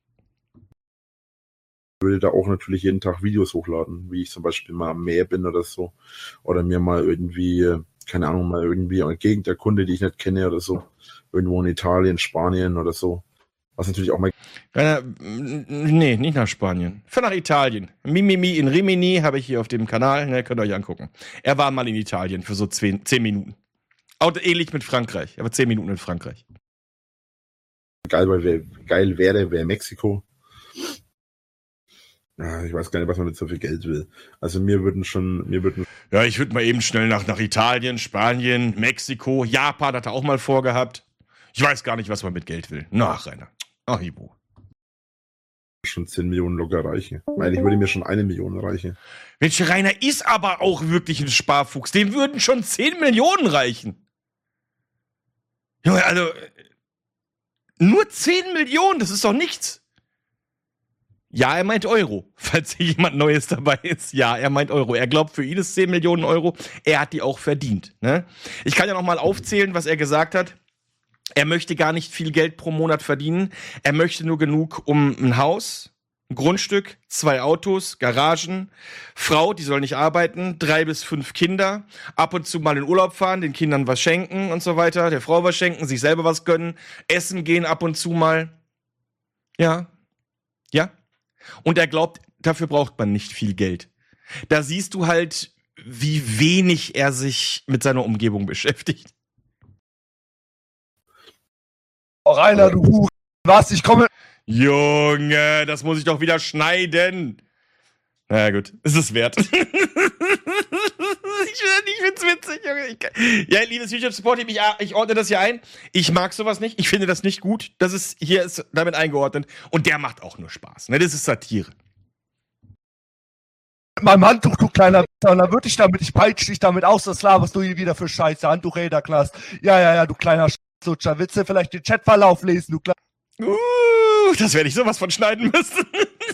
würde da auch natürlich jeden Tag Videos hochladen, wie ich zum Beispiel mal am Meer bin oder so. Oder mir mal irgendwie, keine Ahnung, mal irgendwie eine Gegend erkunde, die ich nicht kenne oder so. Irgendwo in Italien, Spanien oder so. Was natürlich auch mal. Äh, nee, nicht nach Spanien. Für nach Italien. Mimimi in Rimini habe ich hier auf dem Kanal, ne, könnt ihr euch angucken. Er war mal in Italien für so zehn, zehn Minuten. Auch ähnlich mit Frankreich, aber zehn Minuten in Frankreich. Geil, weil wär, geil wäre, wäre Mexiko. Ja, ich weiß gar nicht, was man mit so viel Geld will. Also mir würden schon, mir würden. Ja, ich würde mal eben schnell nach, nach Italien, Spanien, Mexiko, Japan hat er auch mal vorgehabt. Ich weiß gar nicht, was man mit Geld will. Na, Rainer. Ach, Ibu. Schon zehn Millionen locker reichen. Ich meine, ich würde mir schon eine Million reichen. Mensch, Rainer ist aber auch wirklich ein Sparfuchs. Dem würden schon zehn Millionen reichen. Junge, also, nur zehn Millionen, das ist doch nichts. Ja, er meint Euro, falls hier jemand Neues dabei ist. Ja, er meint Euro. Er glaubt, für ihn ist zehn Millionen Euro. Er hat die auch verdient. Ne? Ich kann ja noch mal aufzählen, was er gesagt hat. Er möchte gar nicht viel Geld pro Monat verdienen. Er möchte nur genug, um ein Haus, ein Grundstück, zwei Autos, Garagen, Frau, die soll nicht arbeiten, drei bis fünf Kinder, ab und zu mal in Urlaub fahren, den Kindern was schenken und so weiter, der Frau was schenken, sich selber was gönnen, essen gehen ab und zu mal. Ja, ja. Und er glaubt, dafür braucht man nicht viel Geld. Da siehst du halt, wie wenig er sich mit seiner Umgebung beschäftigt. Oh, Rainer, du Hure. Was? Ich komme. Junge, das muss ich doch wieder schneiden. Na ja, gut, ist es wert. ich ich find's witzig, Junge. Ich kann, ja, liebes YouTube-Support-Team, ich, ich ordne das hier ein. Ich mag sowas nicht. Ich finde das nicht gut. Das ist, hier ist damit eingeordnet. Und der macht auch nur Spaß. Ne? Das ist Satire. Mit meinem Handtuch, du kleiner Wichser, und dann würde ich damit, ich peitsche dich damit aus, das laberst du hier wieder für Scheiße. Handtuchräder, Klaas. Ja, ja, ja, du kleiner Schlutscher. Willst du vielleicht den Chatverlauf lesen, du kleiner. Uh, das werde ich sowas von schneiden müssen.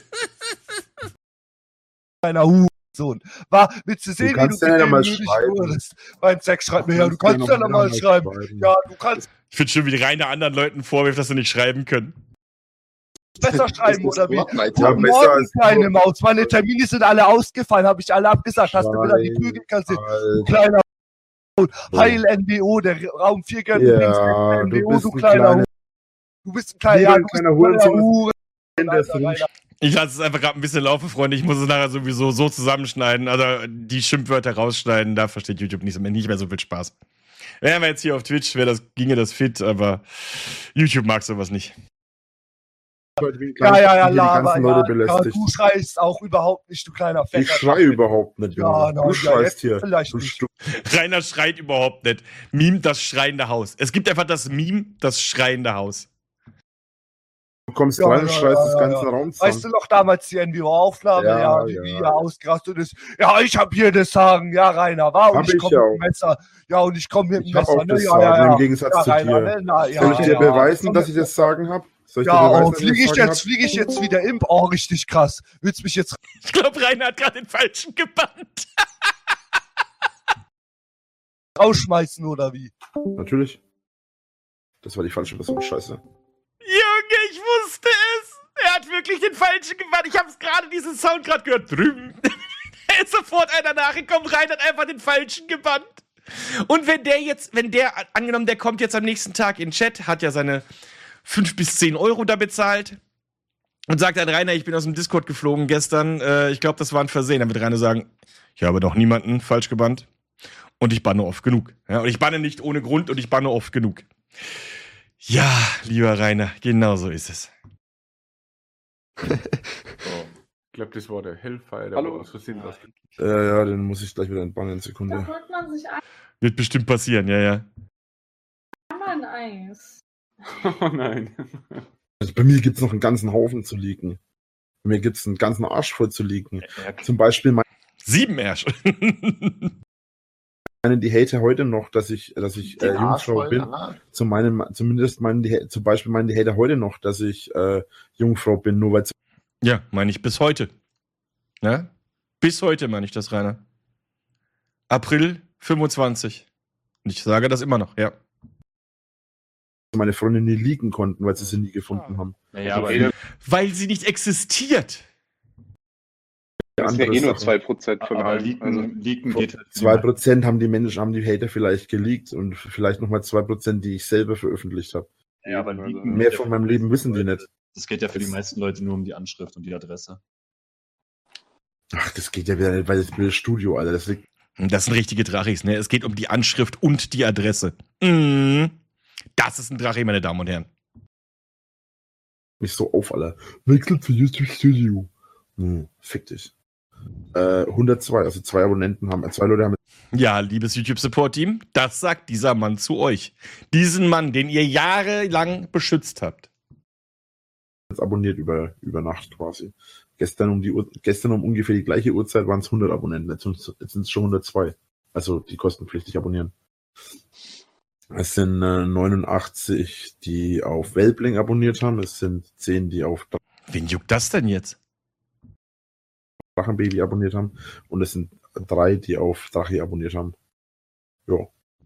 Kleiner Hurensohn. War, willst du sehen, Du kannst wie du ja mit mal dem würdig schreiben. wurdest? Beim Sex schreibt mir, ja, du kannst kannst ja ja noch noch mal mal schreiben. schreiben. Ja, du kannst Ich finde schon, wie Rainer anderen Leuten vorwirft, dass sie nicht schreiben können. besser schreiben, Das ist oder wie? Fortnite. Ja, Guten besser Morgen, als- kleine Maus. Meine Termine sind alle ausgefallen, habe ich alle abgesagt. Hast du wieder die Prügel kassiert? Du kleiner Heil N B O, der Raum vier gehört Ja, übrigens du N B O, bist du ein kleiner kleiner- Hu- Du bist ein kleiner, ja, du bist kleiner ein kleiner Hurensohn. Hure. Das Alter, Rainer. Ich lasse es einfach gerade ein bisschen laufen, Freunde. Ich muss es nachher sowieso so zusammenschneiden. Also die Schimpfwörter rausschneiden, da versteht YouTube nicht, nicht mehr so viel Spaß. Wären wir jetzt hier auf Twitch, wäre das, ginge das fit, aber YouTube mag sowas nicht. Ja, ja, ja, die Lava, ganzen ja, Leute ja, belästigt. du schreist auch überhaupt nicht, du kleiner Fetter. Ich schrei überhaupt nicht, Junge. Ja, na, du ja, schreist jetzt hier. vielleicht Du nicht. Stu- Rainer schreit überhaupt nicht. Meme das schreiende Haus. Es gibt einfach das Meme, das schreiende Haus. Du kommst Ja, rein und ja, schreist ja, das ja, ganze ja. Raum Weißt du zusammen. noch damals die N B O-Aufnahme, ja, Ja, wie ja. wie hier ausgerastet ist? Ja, ich hab hier das Sagen, ja, Rainer, war und Hab ich ich komm ja mit auch. dem Messer. Ja, und ich komm mit dem Ich hab Messer, auch ne? das Ja, Sagen, ja, ja. im Gegensatz ja, zu Rainer, dir. ne? Na, ja, Soll ich dir ja. beweisen, Komm dass mit- ich das Sagen habe? Soll ich dir Ja, beweisen, oh, dass fliege ich das Sagen jetzt, fliege ich jetzt wieder imp? Oh, richtig krass. Willst mich jetzt Ich glaube, Rainer hat gerade den falschen gebannt. rausschmeißen oder wie? hab? Natürlich. Das war die falsche Version, scheiße. Junge, ich wusste es. Er hat wirklich den falschen gebannt. Ich habe gerade diesen Sound gerade gehört. Drüben. Da ist sofort einer nachgekommen. Rainer hat einfach den falschen gebannt. Und wenn der jetzt, wenn der, angenommen, der kommt jetzt am nächsten Tag in den Chat, hat ja seine fünf bis zehn Euro da bezahlt und sagt dann, Rainer, ich bin aus dem Discord geflogen gestern, äh, ich glaube, das war ein Versehen. Dann wird Rainer sagen, ich habe doch niemanden falsch gebannt und ich banne oft genug. Ja, und ich banne nicht ohne Grund und ich banne oft genug. Ja, lieber Rainer, genau so ist es. Ich glaube, das war der Hellfire, der Hallo. war aus Versehen was. Ja, ja, den muss ich gleich wieder entbannen in Sekunde. holt man sich Wird bestimmt passieren, ja, ja. einmal ein Eis. Oh nein. Also bei mir gibt's noch einen ganzen Haufen zu leaken. Bei mir gibt's einen ganzen Arsch voll zu leaken. Zum Beispiel Sieben Ersch. meinen die Hater heute noch, dass ich, dass ich äh, Den Arsch Jungfrau voll, bin. aha. Zu meinen, zumindest meinen die, zum Beispiel meinen die Hater heute noch, dass ich äh, Jungfrau bin, nur weil Ja, meine ich bis heute. Ja? Bis heute meine ich das, Rainer. April fünfundzwanzig. Und ich sage das immer noch, ja. meine Freunde nie leaken konnten, weil sie sie nie gefunden haben. Naja, Also aber eh- Weil sie nicht existiert. Das sind ja Andere eh nur Sache. zwei Prozent von aber allem. leaken, Also, leaken geht halt Zwei Prozent haben die Menschen, haben die Hater vielleicht geleakt und vielleicht nochmal zwei Prozent, die ich selber veröffentlicht habe. Ja, aber also, leaken Mehr geht von ja meinem für Leben die wissen die Leute- nicht. Das geht ja für die meisten Leute nur um die Anschrift und die Adresse. Ach, das geht ja wieder nicht, weil das Bild Studio, Alter. Das liegt. Das sind richtige Drachis, ne? Es geht um die Anschrift und die Adresse. Mhm. Das ist ein Drache, meine Damen und Herren. Mich so auf, Alter. Wechsel zu YouTube Studio. Hm, fick dich. Äh, hundertzwei, also zwei Abonnenten haben, zwei Leute haben Ja, liebes YouTube-Support-Team, das sagt dieser Mann zu euch. Diesen Mann, den ihr jahrelang beschützt habt. jetzt abonniert über, über Nacht quasi. Gestern um die Uhr, gestern um ungefähr die gleiche Uhrzeit waren es hundert Abonnenten, jetzt sind jetzt sind es schon hundertzwei. Also die kostenpflichtig abonnieren. Es sind äh, neunundachtzig, die auf Welbling abonniert haben, es sind zehn, die auf Wen juckt das denn jetzt? Drachenbaby abonniert haben und es sind drei, die auf Drache abonniert haben. Ja.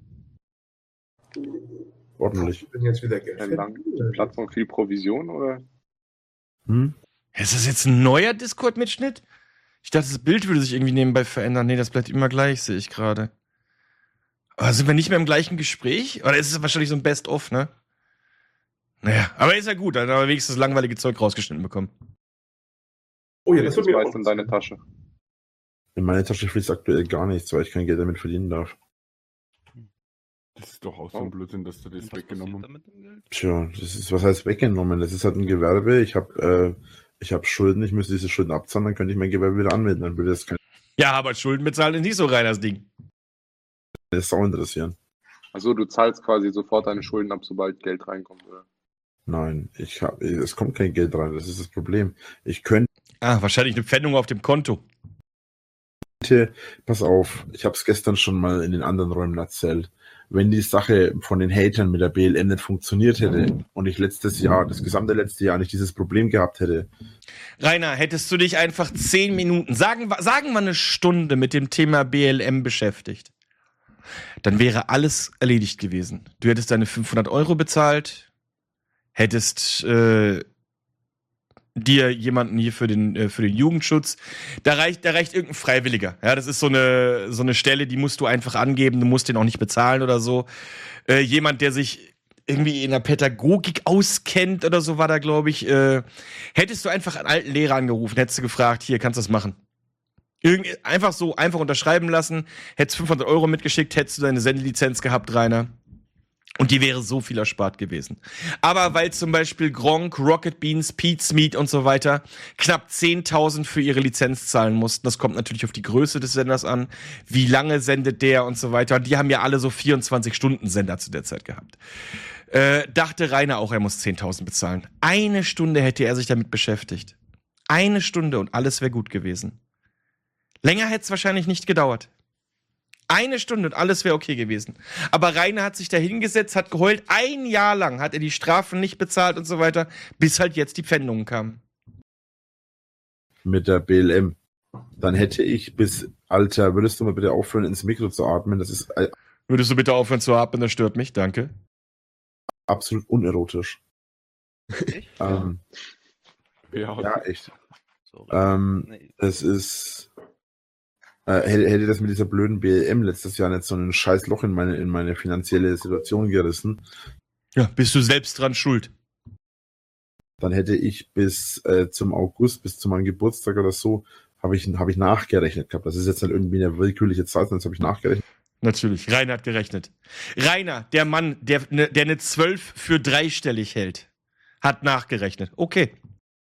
Ordentlich. Ich bin jetzt wieder Verlangt die Plattform viel Provision oder? Hm? Ist das jetzt ein neuer Discord-Mitschnitt? Ich dachte, das Bild würde sich irgendwie nebenbei verändern. Nee, das bleibt immer gleich, sehe ich gerade. Aber sind wir nicht mehr im gleichen Gespräch? Oder ist es wahrscheinlich so ein Best-of, ne? Naja, aber ist ja gut, dann haben wir wenigstens das langweilige Zeug rausgeschnitten bekommen. Oh ja, das wird mir meist auch in deine Tasche. In meine Tasche fließt aktuell gar nichts, weil ich kein Geld damit verdienen darf. Das ist doch auch so ein Blödsinn, dass du das weggenommen hast. Tja, das ist, was heißt weggenommen? Das ist halt ein Gewerbe. Ich habe äh, ich hab Schulden, ich müsste diese Schulden abzahlen, dann könnte ich mein Gewerbe wieder anmelden. Dann würde das keine Ja, aber Schulden bezahlen ist nicht so rein, das Ding. Sau interessieren. Also du zahlst quasi sofort deine Schulden ab, sobald Geld reinkommt, oder? Nein, ich hab, es kommt kein Geld rein, das ist das Problem. Ich könnte, Ah, wahrscheinlich eine Pfändung auf dem Konto. pass auf, ich habe es gestern schon mal in den anderen Räumen erzählt. Wenn die Sache von den Hatern mit der B L M nicht funktioniert hätte und ich letztes Jahr, das gesamte letzte Jahr nicht dieses Problem gehabt hätte. Rainer, hättest du dich einfach zehn Minuten, sagen, wir- sagen wir eine Stunde mit dem Thema B L M beschäftigt, dann wäre alles erledigt gewesen. Du hättest deine fünfhundert Euro bezahlt, hättest äh, dir jemanden hier für den, äh, für den Jugendschutz, da reicht, da reicht irgendein Freiwilliger. Ja, das ist so eine, so eine Stelle, die musst du einfach angeben, du musst den auch nicht bezahlen oder so. Äh, jemand, der sich irgendwie in der Pädagogik auskennt oder so war da, glaube ich, äh, hättest du einfach einen alten Lehrer angerufen, hättest du gefragt, hier, kannst du das machen? Irgend, einfach so, einfach unterschreiben lassen, hättest fünfhundert Euro mitgeschickt, hättest du deine Sendelizenz gehabt, Rainer. Und die wäre so viel erspart gewesen. Aber weil zum Beispiel Gronk, Rocket Beans, Pete's Meat und so weiter knapp zehntausend für ihre Lizenz zahlen mussten, das kommt natürlich auf die Größe des Senders an, wie lange sendet der und so weiter. Die haben ja alle so vierundzwanzig-Stunden-Sender zu der Zeit gehabt. Äh, dachte Rainer auch, er muss zehntausend bezahlen. Eine Stunde hätte er sich damit beschäftigt. Eine Stunde und alles wäre gut gewesen. Länger hätte es wahrscheinlich nicht gedauert. Eine Stunde und alles wäre okay gewesen. Aber Rainer hat sich da hingesetzt, hat geheult. Ein Jahr lang hat er die Strafen nicht bezahlt und so weiter, bis halt jetzt die Pfändungen kamen. Mit der B L M. Dann hätte ich bis, Alter, würdest du mal bitte aufhören, ins Mikro zu atmen? Das ist äh, Würdest du bitte aufhören zu atmen, das stört mich, danke. absolut unerotisch. ähm, Ja, ja, echt. Ähm, es ist, äh, hätte, hätte das mit dieser blöden B L M letztes Jahr nicht so ein scheiß Loch in meine, in meine finanzielle Situation gerissen, Ja, bist du selbst dran schuld. dann hätte ich bis äh, zum August, bis zu meinem Geburtstag oder so, habe ich, hab ich nachgerechnet gehabt. Das ist jetzt nicht irgendwie eine willkürliche Zahl, sondern das habe ich nachgerechnet. Natürlich, Rainer hat gerechnet. Rainer, der Mann, der ne, der eine zwölf für dreistellig hält, hat nachgerechnet. Okay.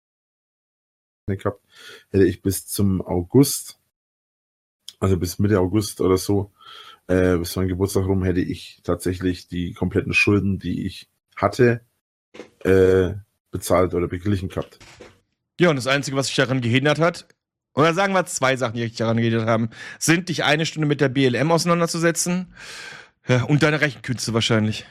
gehabt, hätte ich bis zum August, also bis Mitte August oder so, äh, bis zu meinem Geburtstag rum, hätte ich tatsächlich die kompletten Schulden, die ich hatte, äh, bezahlt oder beglichen gehabt. Ja, und das Einzige, was dich daran gehindert hat, oder sagen wir zwei Sachen, die dich daran gehindert haben, sind, dich eine Stunde mit der B L M auseinanderzusetzen, ja, und deine Rechenkünste wahrscheinlich.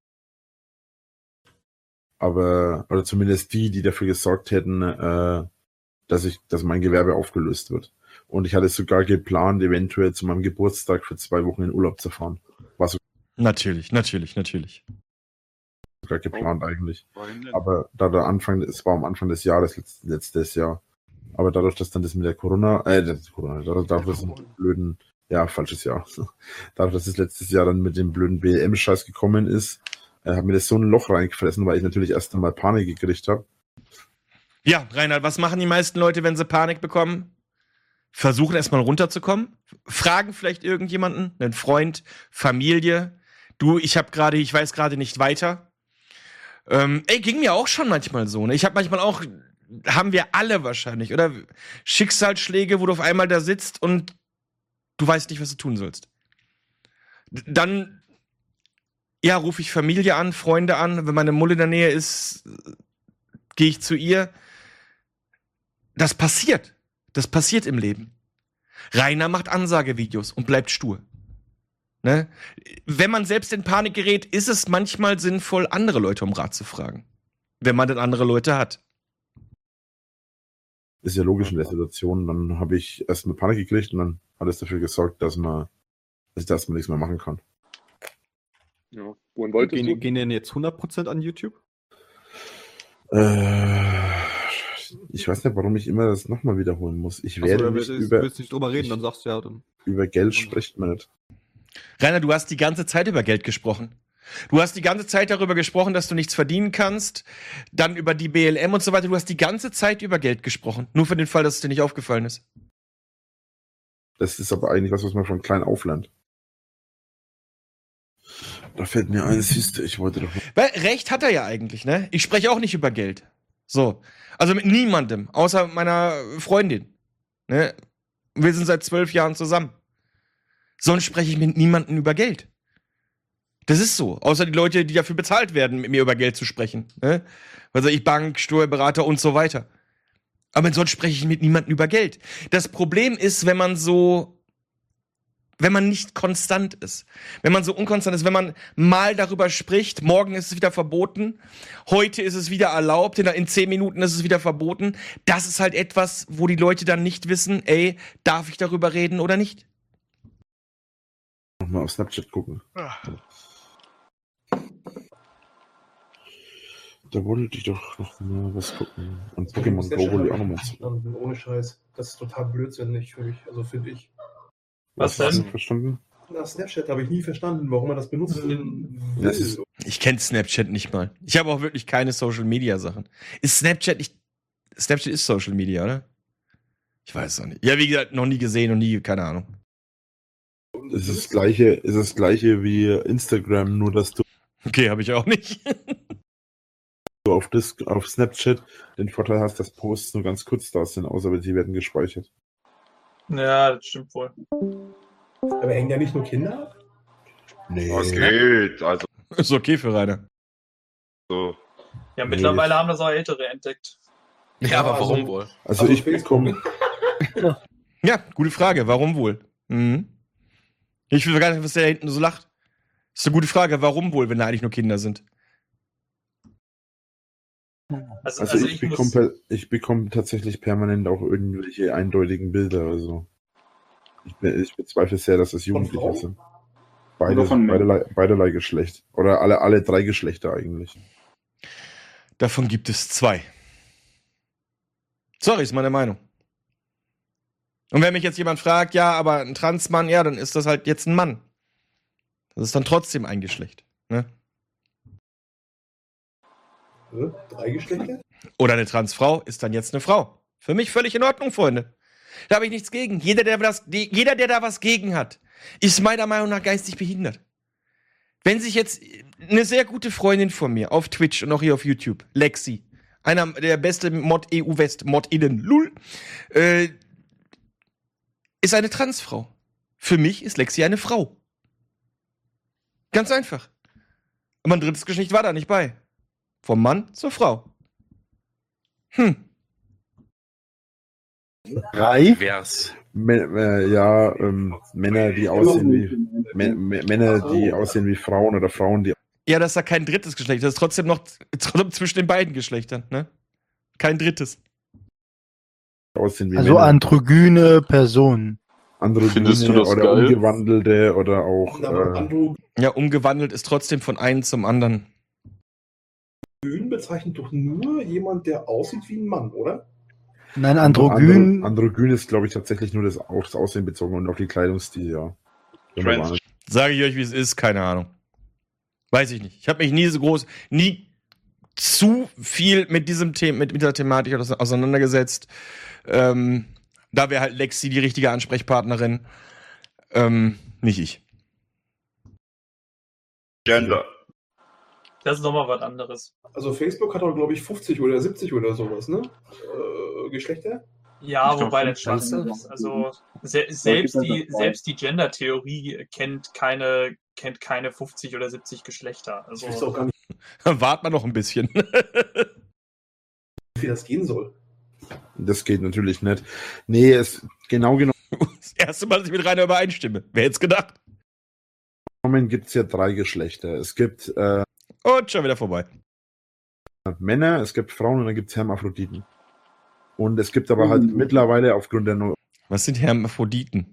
Aber, oder zumindest die, die dafür gesorgt hätten, äh, dass ich, dass mein Gewerbe aufgelöst wird. Und ich hatte sogar geplant, eventuell zu meinem Geburtstag für zwei Wochen in Urlaub zu fahren. War Natürlich, natürlich, natürlich. sogar geplant eigentlich. Wohin denn? Aber da der Anfang, es war am Anfang des Jahres, letzt, letztes Jahr. Aber dadurch, dass dann das mit der Corona, äh, das Corona, dadurch, dadurch dass es mit dem blöden, ja, falsches Jahr. Dadurch, dass es letztes Jahr dann mit dem blöden B L M-Scheiß gekommen ist, äh, hat mir das so ein Loch reingefressen, weil ich natürlich erst einmal Panik gekriegt habe. Ja, Reinhard, was machen die meisten Leute, wenn sie Panik bekommen? Versuchen erstmal runterzukommen, fragen vielleicht irgendjemanden, einen Freund, Familie. Du, ich habe gerade, ich weiß gerade nicht weiter. Ähm, ey, ging mir auch schon manchmal so. Ne? Ich habe manchmal auch, haben wir alle wahrscheinlich, oder? Schicksalsschläge, wo du auf einmal da sitzt und du weißt nicht, was du tun sollst. D- Dann, ja, rufe ich Familie an, Freunde an. Wenn meine Mulle in der Nähe ist, gehe ich zu ihr. Das passiert. Das passiert im Leben. Rainer macht Ansagevideos und bleibt stur. Ne? Wenn man selbst in Panik gerät, ist es manchmal sinnvoll, andere Leute um Rat zu fragen. Wenn man denn andere Leute hat. Ist ja logisch in der Situation. Dann habe ich erstmal Panik gekriegt und dann hat es dafür gesorgt, dass man, dass ich da erstmal nichts mehr machen kann. Ja. Wohin wolltest du? Gehen, gehen denn jetzt hundert Prozent an YouTube? Äh, ich weiß nicht, warum ich immer das nochmal wiederholen muss. Ich werde Achso, nicht willst, über, willst nicht drüber reden, ich- dann sagst du ja. Dann. über Geld spricht man nicht. Rainer, du hast die ganze Zeit über Geld gesprochen. Du hast die ganze Zeit darüber gesprochen, dass du nichts verdienen kannst. Dann über die B L M und so weiter. Du hast die ganze Zeit über Geld gesprochen. Nur für den Fall, dass es dir nicht aufgefallen ist. Das ist aber eigentlich was, was man von klein auf lernt. Da fällt mir ein, siehst du, ich wollte doch... Weil Recht hat er ja eigentlich, ne? Ich spreche auch nicht über Geld. So. Also mit niemandem, außer meiner Freundin. Ne? Wir sind seit zwölf Jahren zusammen. Sonst spreche ich mit niemandem über Geld. Das ist so. Außer die Leute, die dafür bezahlt werden, mit mir über Geld zu sprechen. Ne? Also ich Bank, Steuerberater und so weiter. Aber sonst spreche ich mit niemandem über Geld. Das Problem ist, wenn man so... wenn man nicht konstant ist. Wenn man so unkonstant ist, wenn man mal darüber spricht, morgen ist es wieder verboten, heute ist es wieder erlaubt, in zehn Minuten ist es wieder verboten. Das ist halt etwas, wo die Leute dann nicht wissen, ey, darf ich darüber reden oder nicht? Nochmal auf Snapchat gucken. Da wollte ich doch noch mal was gucken. Und Pokémon Go wollte ich auch noch mal zu. Ohne Scheiß. Das ist total blödsinnig für mich, also finde ich. Was hast du verstanden? Na, Snapchat habe ich nie verstanden, warum man das benutzt. Das ist, ich kenne Snapchat nicht mal. Ich habe auch wirklich keine Social-Media-Sachen. Ist Snapchat nicht... Snapchat ist Social Media, oder? Ich weiß es auch nicht. Ja, wie gesagt, noch nie gesehen und nie, keine Ahnung. Es ist das gleiche, ist das gleiche wie Instagram, nur dass du... Okay, habe ich auch nicht. du auf, das, auf Snapchat den Vorteil hast, dass Posts nur ganz kurz da sind, außer sie werden gespeichert. Ja, das stimmt wohl. Aber hängen ja nicht nur Kinder ab? Nee. Das geht, also. Ist okay für Rainer. So. Ja, mittlerweile haben das auch Ältere entdeckt. Ja, aber warum wohl? Also, also ich bekomme... Ja, gute Frage. Warum wohl? Mhm. Ich will gar nicht, was der da hinten so lacht. Ist eine gute Frage. Warum wohl, wenn da eigentlich nur Kinder sind? Also, Also, also ich, ich, bekomme, muss, per- ich bekomme tatsächlich permanent auch irgendwelche eindeutigen Bilder. Also ich, be- ich bezweifle sehr, dass es Jugendliche Frauen? sind. Beide, Oder von Männern? beiderlei, beiderlei Geschlecht. Oder alle, alle drei Geschlechter eigentlich. Davon gibt es zwei. Sorry, ist meine Meinung. Und wenn mich jetzt jemand fragt, ja, aber ein Transmann, ja, dann ist das halt jetzt ein Mann. Das ist dann trotzdem ein Geschlecht. Ne? Äh, Drei Geschlechter? Oder eine Transfrau ist dann jetzt eine Frau. Für mich völlig in Ordnung, Freunde. Da habe ich nichts gegen. Jeder der, das, die, jeder, der da was gegen hat, ist meiner Meinung nach geistig behindert. Wenn sich jetzt eine sehr gute Freundin von mir auf Twitch und auch hier auf YouTube, Lexi, einer der beste Mod-E U-West, Mod-Innen, Lul, äh, ist eine Transfrau. Für mich ist Lexi eine Frau. Ganz einfach. Aber ein drittes Geschlecht war da nicht bei. Vom Mann zur Frau. Hm. Drei? Vers. Mä- äh, ja, ähm, Männer, die aussehen wie Mä- Mä- Männer, die aussehen wie Frauen oder Frauen, die Ja, das ist ja kein drittes Geschlecht. Das ist trotzdem noch trotzdem zwischen den beiden Geschlechtern, ne? Kein drittes. aussehen wie Also Männer. androgyne Personen. Findest du Androgyne das oder geil? umgewandelte oder auch Aber äh, Androgyn Ja, umgewandelt ist trotzdem von einem zum anderen. bezeichnet doch nur jemand, der aussieht wie ein Mann, oder? Nein, androgyn. Andro- Androgyn ist, glaube ich, tatsächlich nur das, auf das Aussehen bezogen und auf die Kleidungsstil, ja. Trans- Sage ich euch, wie es ist, keine Ahnung. Weiß ich nicht. Ich habe mich nie so groß, nie zu viel mit diesem Thema, mit, mit dieser Thematik auseinandergesetzt. Ähm, da wäre halt Lexi die richtige Ansprechpartnerin. Ähm, nicht ich. Gender. das ist nochmal was anderes. Also Facebook hat auch, glaube ich, fünfzig oder siebzig oder sowas, ne? Äh, Geschlechter? Ja, Ich glaub, wobei das fünfzig. Schwachsinn ist. Also se selbst die, selbst die Gender-Theorie kennt keine, kennt keine fünfzig oder siebzig Geschlechter. Also, Ich weiß auch gar nicht, Wart mal noch ein bisschen. wie das gehen soll. Das geht natürlich nicht. Nee, es genau genommen Das erste Mal, dass ich mit Rainer übereinstimme. Wer hätte es gedacht? gibt es ja drei Geschlechter. Es gibt äh, Und schon wieder vorbei. Männer, es gibt Frauen und dann gibt es Hermaphroditen. Und es gibt aber halt mittlerweile aufgrund der neu- Was sind Hermaphroditen?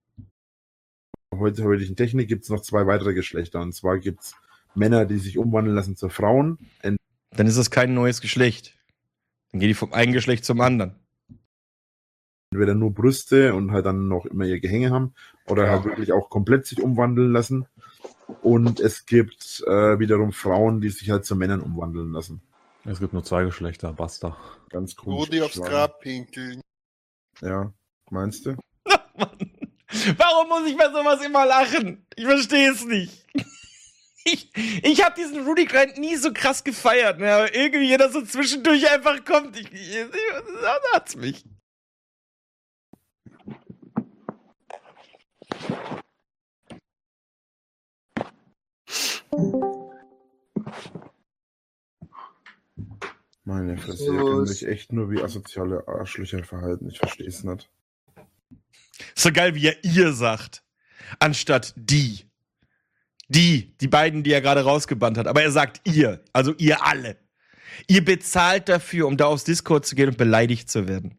heute heutigen Technik gibt es noch zwei weitere Geschlechter. Und zwar gibt es Männer, die sich umwandeln lassen zu Frauen. Dann ist das kein neues Geschlecht. Dann gehen die vom einen Geschlecht zum anderen. Entweder nur Brüste und halt dann noch immer ihr Gehänge haben oder halt wirklich auch komplett sich umwandeln lassen. Und es gibt äh, wiederum Frauen, die sich halt zu Männern umwandeln lassen. Es gibt nur zwei Geschlechter, basta. Ganz komisch. Rudi aufs geschlagen. Grab pinkeln. Ja, meinst du? Warum muss ich bei sowas immer lachen? Ich verstehe es nicht. Ich, ich habe diesen Rudy Grant nie so krass gefeiert, ne? Aber irgendwie jeder so zwischendurch einfach kommt. Ich, ich, ich, das hat's mich. Meine Fresse, ihr könnt euch echt nur wie asoziale Arschlöcher verhalten. Ich verstehe es nicht. Ist so geil, wie er ihr sagt. Anstatt die. Die, die beiden, die er gerade rausgebannt hat. Aber er sagt ihr. Also ihr alle. Ihr bezahlt dafür, um da aufs Discord zu gehen und beleidigt zu werden.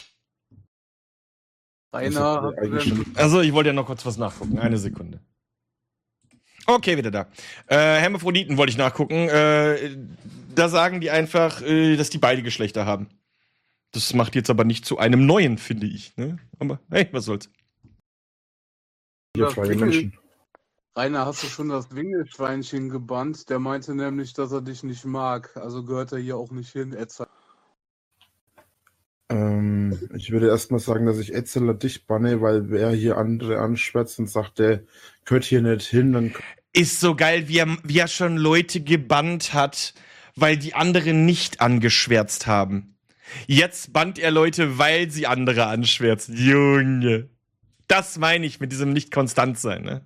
Rainer, Also, ich wollte ja noch kurz was nachgucken. Eine Sekunde. Okay, wieder da. Äh, Hermaphroditen wollte ich nachgucken. Äh, da sagen die einfach, äh, dass die beide Geschlechter haben. Das macht jetzt aber nicht zu einem neuen, finde ich. Ne? Aber hey, was soll's. Hier freie Menschen. Rainer, hast du schon das Wingelschweinchen gebannt? Der meinte nämlich, dass er dich nicht mag. Also gehört er hier auch nicht hin, Etzer. Ähm, ich würde erstmal sagen, dass ich Etzeler dich banne, weil wer hier andere anschwärzt und sagt, der gehört hier nicht hin, dann. Ist so geil, wie er, wie er schon Leute gebannt hat, weil die anderen nicht angeschwärzt haben. Jetzt bannt er Leute, weil sie andere anschwärzen. Junge. Das meine ich mit diesem nicht konstant sein, ne?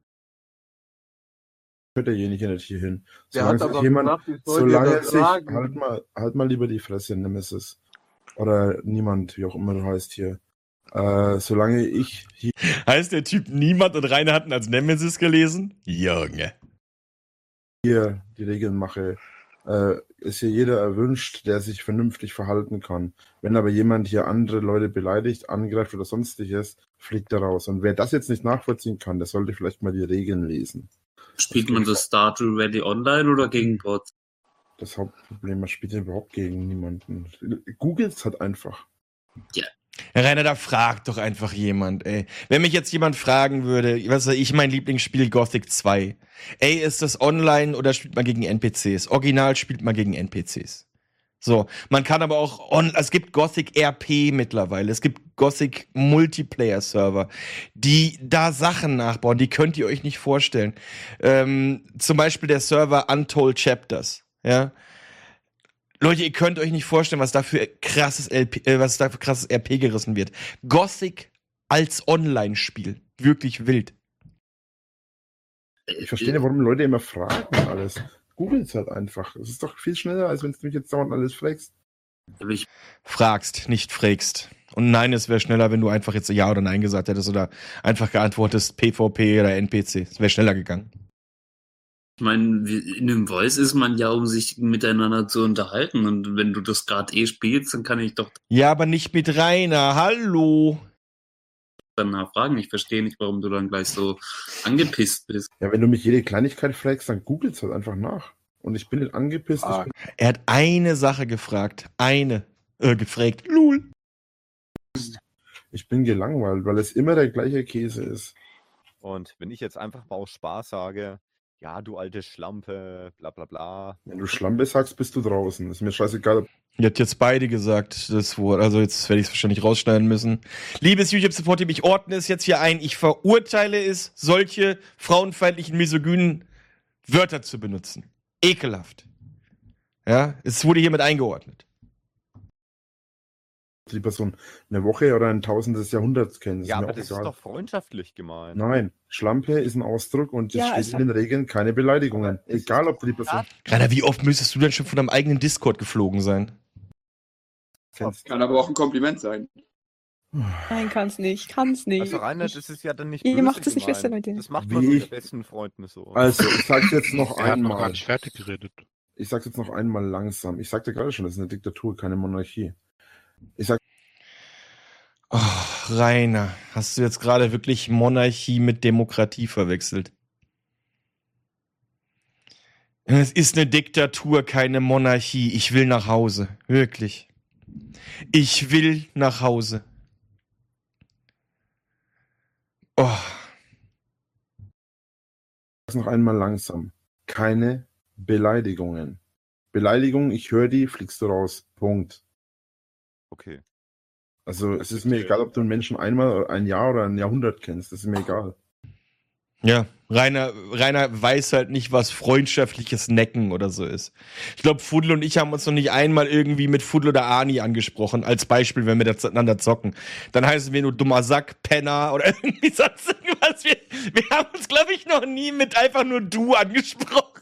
Gehört derjenige nicht hier hin. Der Solange hat aber jemand, gesagt, ich soll dir solange das sich, sagen. halt mal, halt mal lieber die Fresse, Nemesis. Oder niemand, wie auch immer du heißt hier. Äh, solange ich hier. Heißt der Typ niemand und Rainer hatten als Nemesis gelesen? Junge. hier die Regeln mache, äh, ist hier jeder erwünscht, der sich vernünftig verhalten kann. Wenn aber jemand hier andere Leute beleidigt, angreift oder sonstiges, fliegt er raus. Und wer das jetzt nicht nachvollziehen kann, der sollte vielleicht mal die Regeln lesen. Spielt man das Stardew Valley online oder gegen Bots? Das Hauptproblem, man spielt ja überhaupt gegen niemanden. Googles hat einfach. Ja. Herr Rainer, da fragt doch einfach jemand, ey. Wenn mich jetzt jemand fragen würde, was weiß ich, mein Lieblingsspiel Gothic zwei. Ey, ist das online oder spielt man gegen N P Cs? Original spielt man gegen N P Cs. So, man kann aber auch, on, es gibt Gothic R P mittlerweile, es gibt Gothic Multiplayer Server, die da Sachen nachbauen, die könnt ihr euch nicht vorstellen. Ähm, zum Beispiel der Server Untold Chapters, ja. Leute, ihr könnt euch nicht vorstellen, was da für krasses L P, äh, was da für krasses R P gerissen wird. Gothic als Online-Spiel. Wirklich wild. Ich verstehe nicht, warum Leute immer fragen alles. Googles halt einfach. Es ist doch viel schneller, als wenn du mich jetzt dauernd alles fragst. Fragst, nicht fragst. Und nein, es wäre schneller, wenn du einfach jetzt Ja oder Nein gesagt hättest oder einfach geantwortest PvP oder N P C. Es wäre schneller gegangen. Ich meine, in einem Voice ist man ja, um sich miteinander zu unterhalten. Und wenn du das gerade eh spielst, dann kann ich doch Ja, aber nicht mit Rainer. Hallo. danach fragen. Ich verstehe nicht, warum du dann gleich so angepisst bist. Ja, wenn du mich jede Kleinigkeit fragst, dann googelst halt einfach nach. Und ich bin nicht angepisst. Ah. Ich bin Er hat eine Sache gefragt. Eine. Äh, gefragt. Lul. Ich bin gelangweilt, weil es immer der gleiche Käse ist. Und wenn ich jetzt einfach mal aus Spaß sage, ja, du alte Schlampe, bla bla bla. Wenn du Schlampe sagst, bist du draußen. Ist mir scheißegal. ob- Ihr habt jetzt beide gesagt, das Wort. Also jetzt werde ich es wahrscheinlich rausschneiden müssen. Liebes YouTube-Support-Team, ich ordne es jetzt hier ein. Ich verurteile es, solche frauenfeindlichen, misogynen Wörter zu benutzen. Ekelhaft. Ja, es wurde hiermit eingeordnet. Die Person eine Woche oder ein Tausendes Jahrhundert kennen. Ja, mir aber auch das egal. ist doch freundschaftlich gemeint. Nein, Schlampe ist ein Ausdruck und es Ja, steht es in den Regeln keine Beleidigungen. Egal, ob die Person. Rainer, wie oft müsstest du denn schon von deinem eigenen Discord geflogen sein? Kann aber auch ein Kompliment sein. Nein, kann's nicht. Kann's nicht. Also Rainer, das ist ja dann nicht Ihr böse macht es nicht gemeint. besser, Leute. Das macht Wie man unter ich- besten Freunden so. Also, ich sag's jetzt noch Er hat noch einmal. gar nicht fertig geredet. Ich sag's jetzt noch einmal langsam. Ich sagte gerade schon, das ist eine Diktatur, keine Monarchie. Ich sag, Oh, Rainer, hast du jetzt gerade wirklich Monarchie mit Demokratie verwechselt? Es ist eine Diktatur, keine Monarchie. Ich will nach Hause. Wirklich. Ich will nach Hause. Oh. sag's noch einmal langsam. Keine Beleidigungen. Beleidigung, ich höre die, fliegst du raus. Punkt. Okay. Also es ist mir egal, ob du einen Menschen einmal, ein Jahr oder ein Jahrhundert kennst. Das ist mir egal. Ja, Rainer, Rainer weiß halt nicht, was freundschaftliches Necken oder so ist. Ich glaube, Fuddel und ich haben uns noch nicht einmal irgendwie mit Fuddel oder Ani angesprochen, als Beispiel, wenn wir miteinander zocken. Dann heißen wir nur dummer Sack, Penner oder irgendwie sonst irgendwas. Wir, wir haben uns, glaube ich, noch nie mit einfach nur du angesprochen.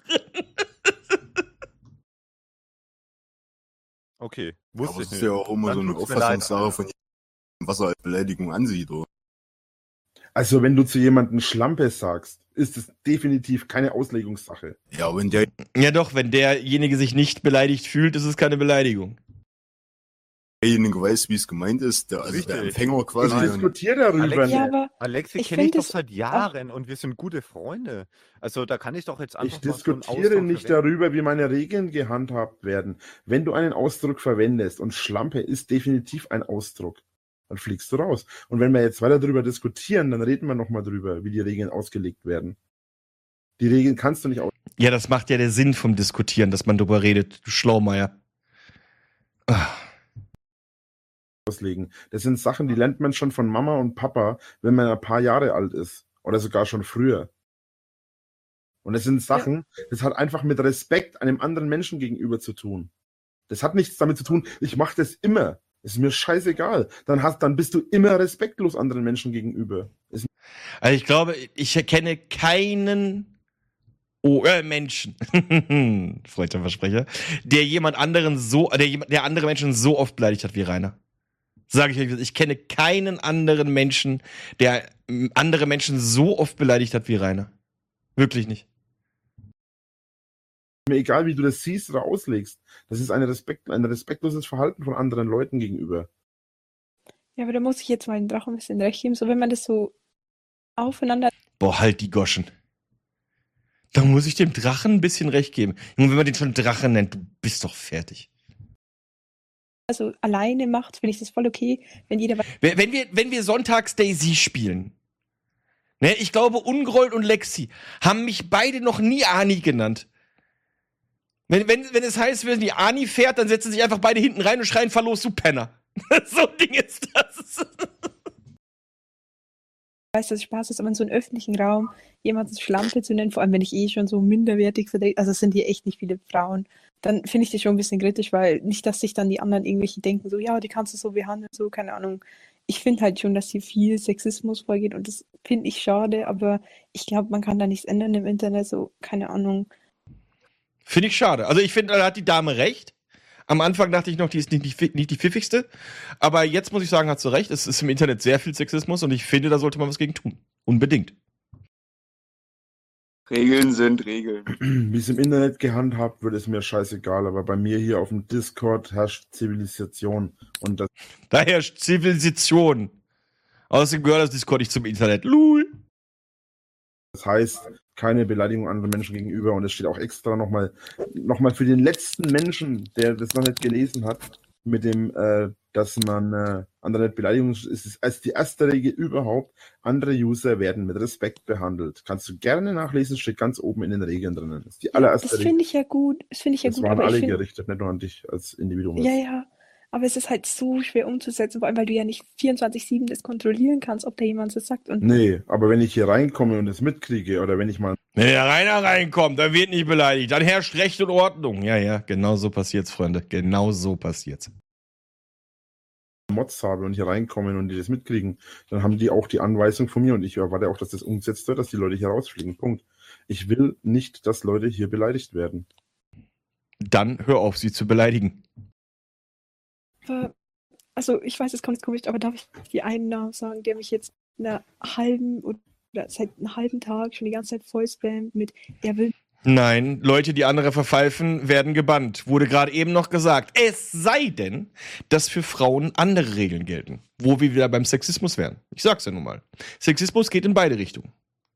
Okay, Aber wusste es ich ist nicht. ja auch immer Dann so eine tut's mir leid, Auffassungssache Alter. von jedem, was er als Beleidigung ansieht. Oder? Also wenn du zu jemandem Schlampe sagst, ist es definitiv keine Auslegungssache. Ja, wenn der Ja doch, wenn derjenige sich nicht beleidigt fühlt, ist es keine Beleidigung. derjenige weiß, wie es gemeint ist, der, also der Richtig. Empfänger quasi. Ich dann- diskutiere darüber Alexi, nicht. Ja, aber Alexi ich kenne ich find doch es seit auch- Jahren und wir sind gute Freunde. Also da kann ich doch jetzt einfach Ich mal so einen diskutiere Ausdruck nicht verwenden. darüber, wie meine Regeln gehandhabt werden. Wenn du einen Ausdruck verwendest und Schlampe ist definitiv ein Ausdruck, dann fliegst du raus. Und wenn wir jetzt weiter darüber diskutieren, dann reden wir nochmal drüber, wie die Regeln ausgelegt werden. Die Regeln kannst du nicht Ja, das macht ja der Sinn vom Diskutieren, dass man drüber redet, du Schlaumeier. Ah. auslegen. Das sind Sachen, die lernt man schon von Mama und Papa, wenn man ein paar Jahre alt ist. Oder sogar schon früher. Und das sind Sachen, das hat einfach mit Respekt einem anderen Menschen gegenüber zu tun. Das hat nichts damit zu tun, ich mache das immer. Ist mir scheißegal. Dann hast, dann bist du immer respektlos anderen Menschen gegenüber. Ist Also ich glaube, ich erkenne keinen oh, äh, Menschen, freudscher Versprecher, der jemand anderen so, der, jemand- der andere Menschen so oft beleidigt hat wie Rainer. Sage ich euch, ich kenne keinen anderen Menschen, der ähm, andere Menschen so oft beleidigt hat wie Rainer. Wirklich nicht. mir egal, wie du das siehst oder auslegst. Das ist eine Respekt, ein respektloses Verhalten von anderen Leuten gegenüber. Ja, aber da muss ich jetzt mal den Drachen ein bisschen recht geben. So, wenn man das so aufeinander. Boah, halt die Goschen. Da muss ich dem Drachen ein bisschen recht geben. Junge, wenn man den schon Drachen nennt, du bist doch fertig. Also alleine macht, finde ich das voll okay, wenn jeder. Wenn wenn wir, wenn wir sonntags Daisy spielen, ne, ich glaube, Ungrold und Lexi haben mich beide noch nie Ani genannt. Wenn, wenn, wenn es heißt, wenn die Ani fährt, dann setzen sich einfach beide hinten rein und schreien, fahr los, du Penner. So ein Ding ist das. Ich weiß, dass es Spaß ist, aber in so einem öffentlichen Raum jemanden Schlampe zu nennen, vor allem wenn ich eh schon so minderwertig verdächtig, also es sind hier echt nicht viele Frauen, dann finde ich das schon ein bisschen kritisch, weil nicht, dass sich dann die anderen irgendwelche denken, so, ja, die kannst du so behandeln, so, keine Ahnung. Ich finde halt schon, dass hier viel Sexismus vorgeht und das finde ich schade, aber ich glaube, man kann da nichts ändern im Internet, so, keine Ahnung. Finde ich schade. Also ich finde, da hat die Dame recht. Am Anfang dachte ich noch, die ist nicht, nicht, nicht die pfiffigste. Aber jetzt muss ich sagen, hat sie recht. Es ist im Internet sehr viel Sexismus und ich finde, da sollte man was gegen tun. Unbedingt. Regeln sind Regeln. Wie es im Internet gehandhabt wird, ist mir scheißegal. Aber bei mir hier auf dem Discord herrscht Zivilisation. Und das Da herrscht Zivilisation. Außerdem gehört das Discord nicht zum Internet. Lul. Das heißt, keine Beleidigung anderen Menschen gegenüber. Und es steht auch extra nochmal noch mal für den letzten Menschen, der das noch nicht gelesen hat, mit dem, äh, dass man äh, andere nicht Beleidigung ist, es als die erste Regel überhaupt, andere User werden mit Respekt behandelt. Kannst du gerne nachlesen, steht ganz oben in den Regeln drinnen. Das ist die allererste Das Regel. finde ich ja gut, das finde ich ja Das gut, waren aber alle ich finde, gerichtet, nicht nur an dich als Individuum. ja, ja, aber es ist halt so schwer umzusetzen, vor allem, weil du ja nicht vierundzwanzig sieben das kontrollieren kannst, ob da jemand das sagt. Und Nee, aber wenn ich hier reinkomme und es mitkriege, oder wenn ich mal Wenn der Rainer reinkommt, dann wird nicht beleidigt. Dann herrscht Recht und Ordnung. Ja, ja, genau so passiert's, Freunde. Genau so passiert's. Mods habe und hier reinkommen und die das mitkriegen, dann haben die auch die Anweisung von mir und ich erwarte auch, dass das umgesetzt wird, dass die Leute hier rausfliegen. Punkt. Ich will nicht, dass Leute hier beleidigt werden. Dann hör auf, sie zu beleidigen. Aber, also ich weiß, es kommt jetzt komisch, aber darf ich die einen Namen sagen, der mich jetzt in einer halben oder seit einem halben Tag schon die ganze Zeit voll spammt mit, er will. Nein, Leute, die andere verpfeifen, werden gebannt. Wurde gerade eben noch gesagt. Es sei denn, dass für Frauen andere Regeln gelten. Wo wir wieder beim Sexismus wären. Ich sag's ja nun mal. Sexismus geht in beide Richtungen.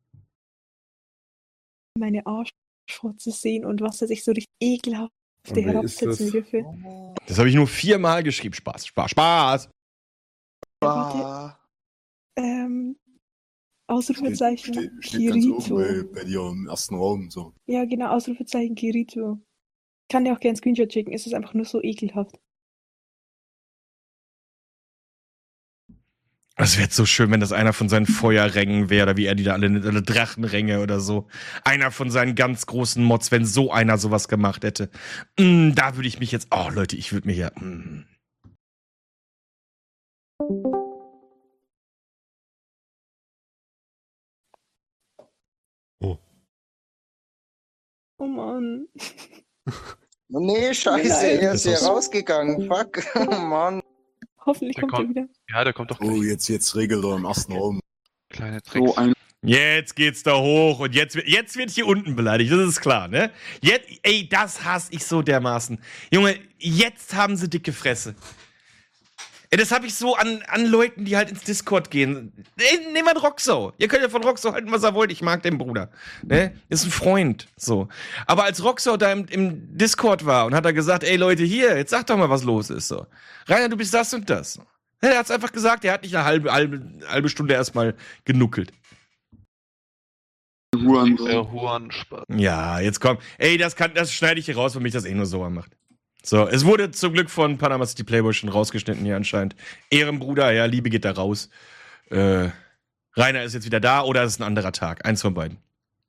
Meine Arschfotze sehen und was er sich so richtig ekelhaft Und wer ist herabsetzen das? dürfe. Das habe ich nur viermal geschrieben. Spaß, Spaß, Spaß. Warte. Ähm, Ausrufezeichen Steht, steht ganz oben Kirito. bei, bei dir im ersten Raum. So. Ja, genau, Ausrufezeichen Kirito. Ich kann dir auch gerne einen Screenshot schicken, es ist einfach nur so ekelhaft. Es wäre so schön, wenn das einer von seinen Feuerrängen wäre, oder wie er die da alle, alle Drachenränge oder so. Einer von seinen ganz großen Mods, wenn so einer sowas gemacht hätte. Mm, da würde ich mich jetzt, oh Leute, ich würde mich ja, mm. Oh Mann. Nee, scheiße, Nein. er ist hier rausgegangen. Fuck, oh Mann. Hoffentlich Der kommt er kommt- wieder. Ja, der kommt doch gleich. Oh, jetzt, jetzt regelt er im ersten Raum. Kleine So ein Jetzt geht's da hoch und jetzt, wird- jetzt wird hier unten beleidigt, das ist klar, ne? Jetzt, ey, das hasse ich so dermaßen. Junge, jetzt haben sie dicke Fresse. Ey, das habe ich so an, an Leuten, die halt ins Discord gehen. Ey, nehmen wir einen Roxo. Ihr könnt ja von Roxo halten, was ihr wollt. Ich mag den Bruder. Ne? Ist ein Freund. So. Aber als Roxo da im, im Discord war und hat er gesagt, ey Leute, hier, jetzt sag doch mal, was los ist. So. Rainer, du bist das und das. Ja, er hat's einfach gesagt, er hat nicht eine halbe, halbe, halbe Stunde erstmal genuckelt. Huan. Der Huan Spaß. Ja, jetzt komm. Ey, das kann, das schneide ich hier raus, wenn mich das eh nur so macht. So, es wurde zum Glück von Panama City Playboy schon rausgeschnitten hier anscheinend. Ehrenbruder, ja, Liebe geht da raus. Äh, Rainer ist jetzt wieder da oder es ist ein anderer Tag. Eins von beiden.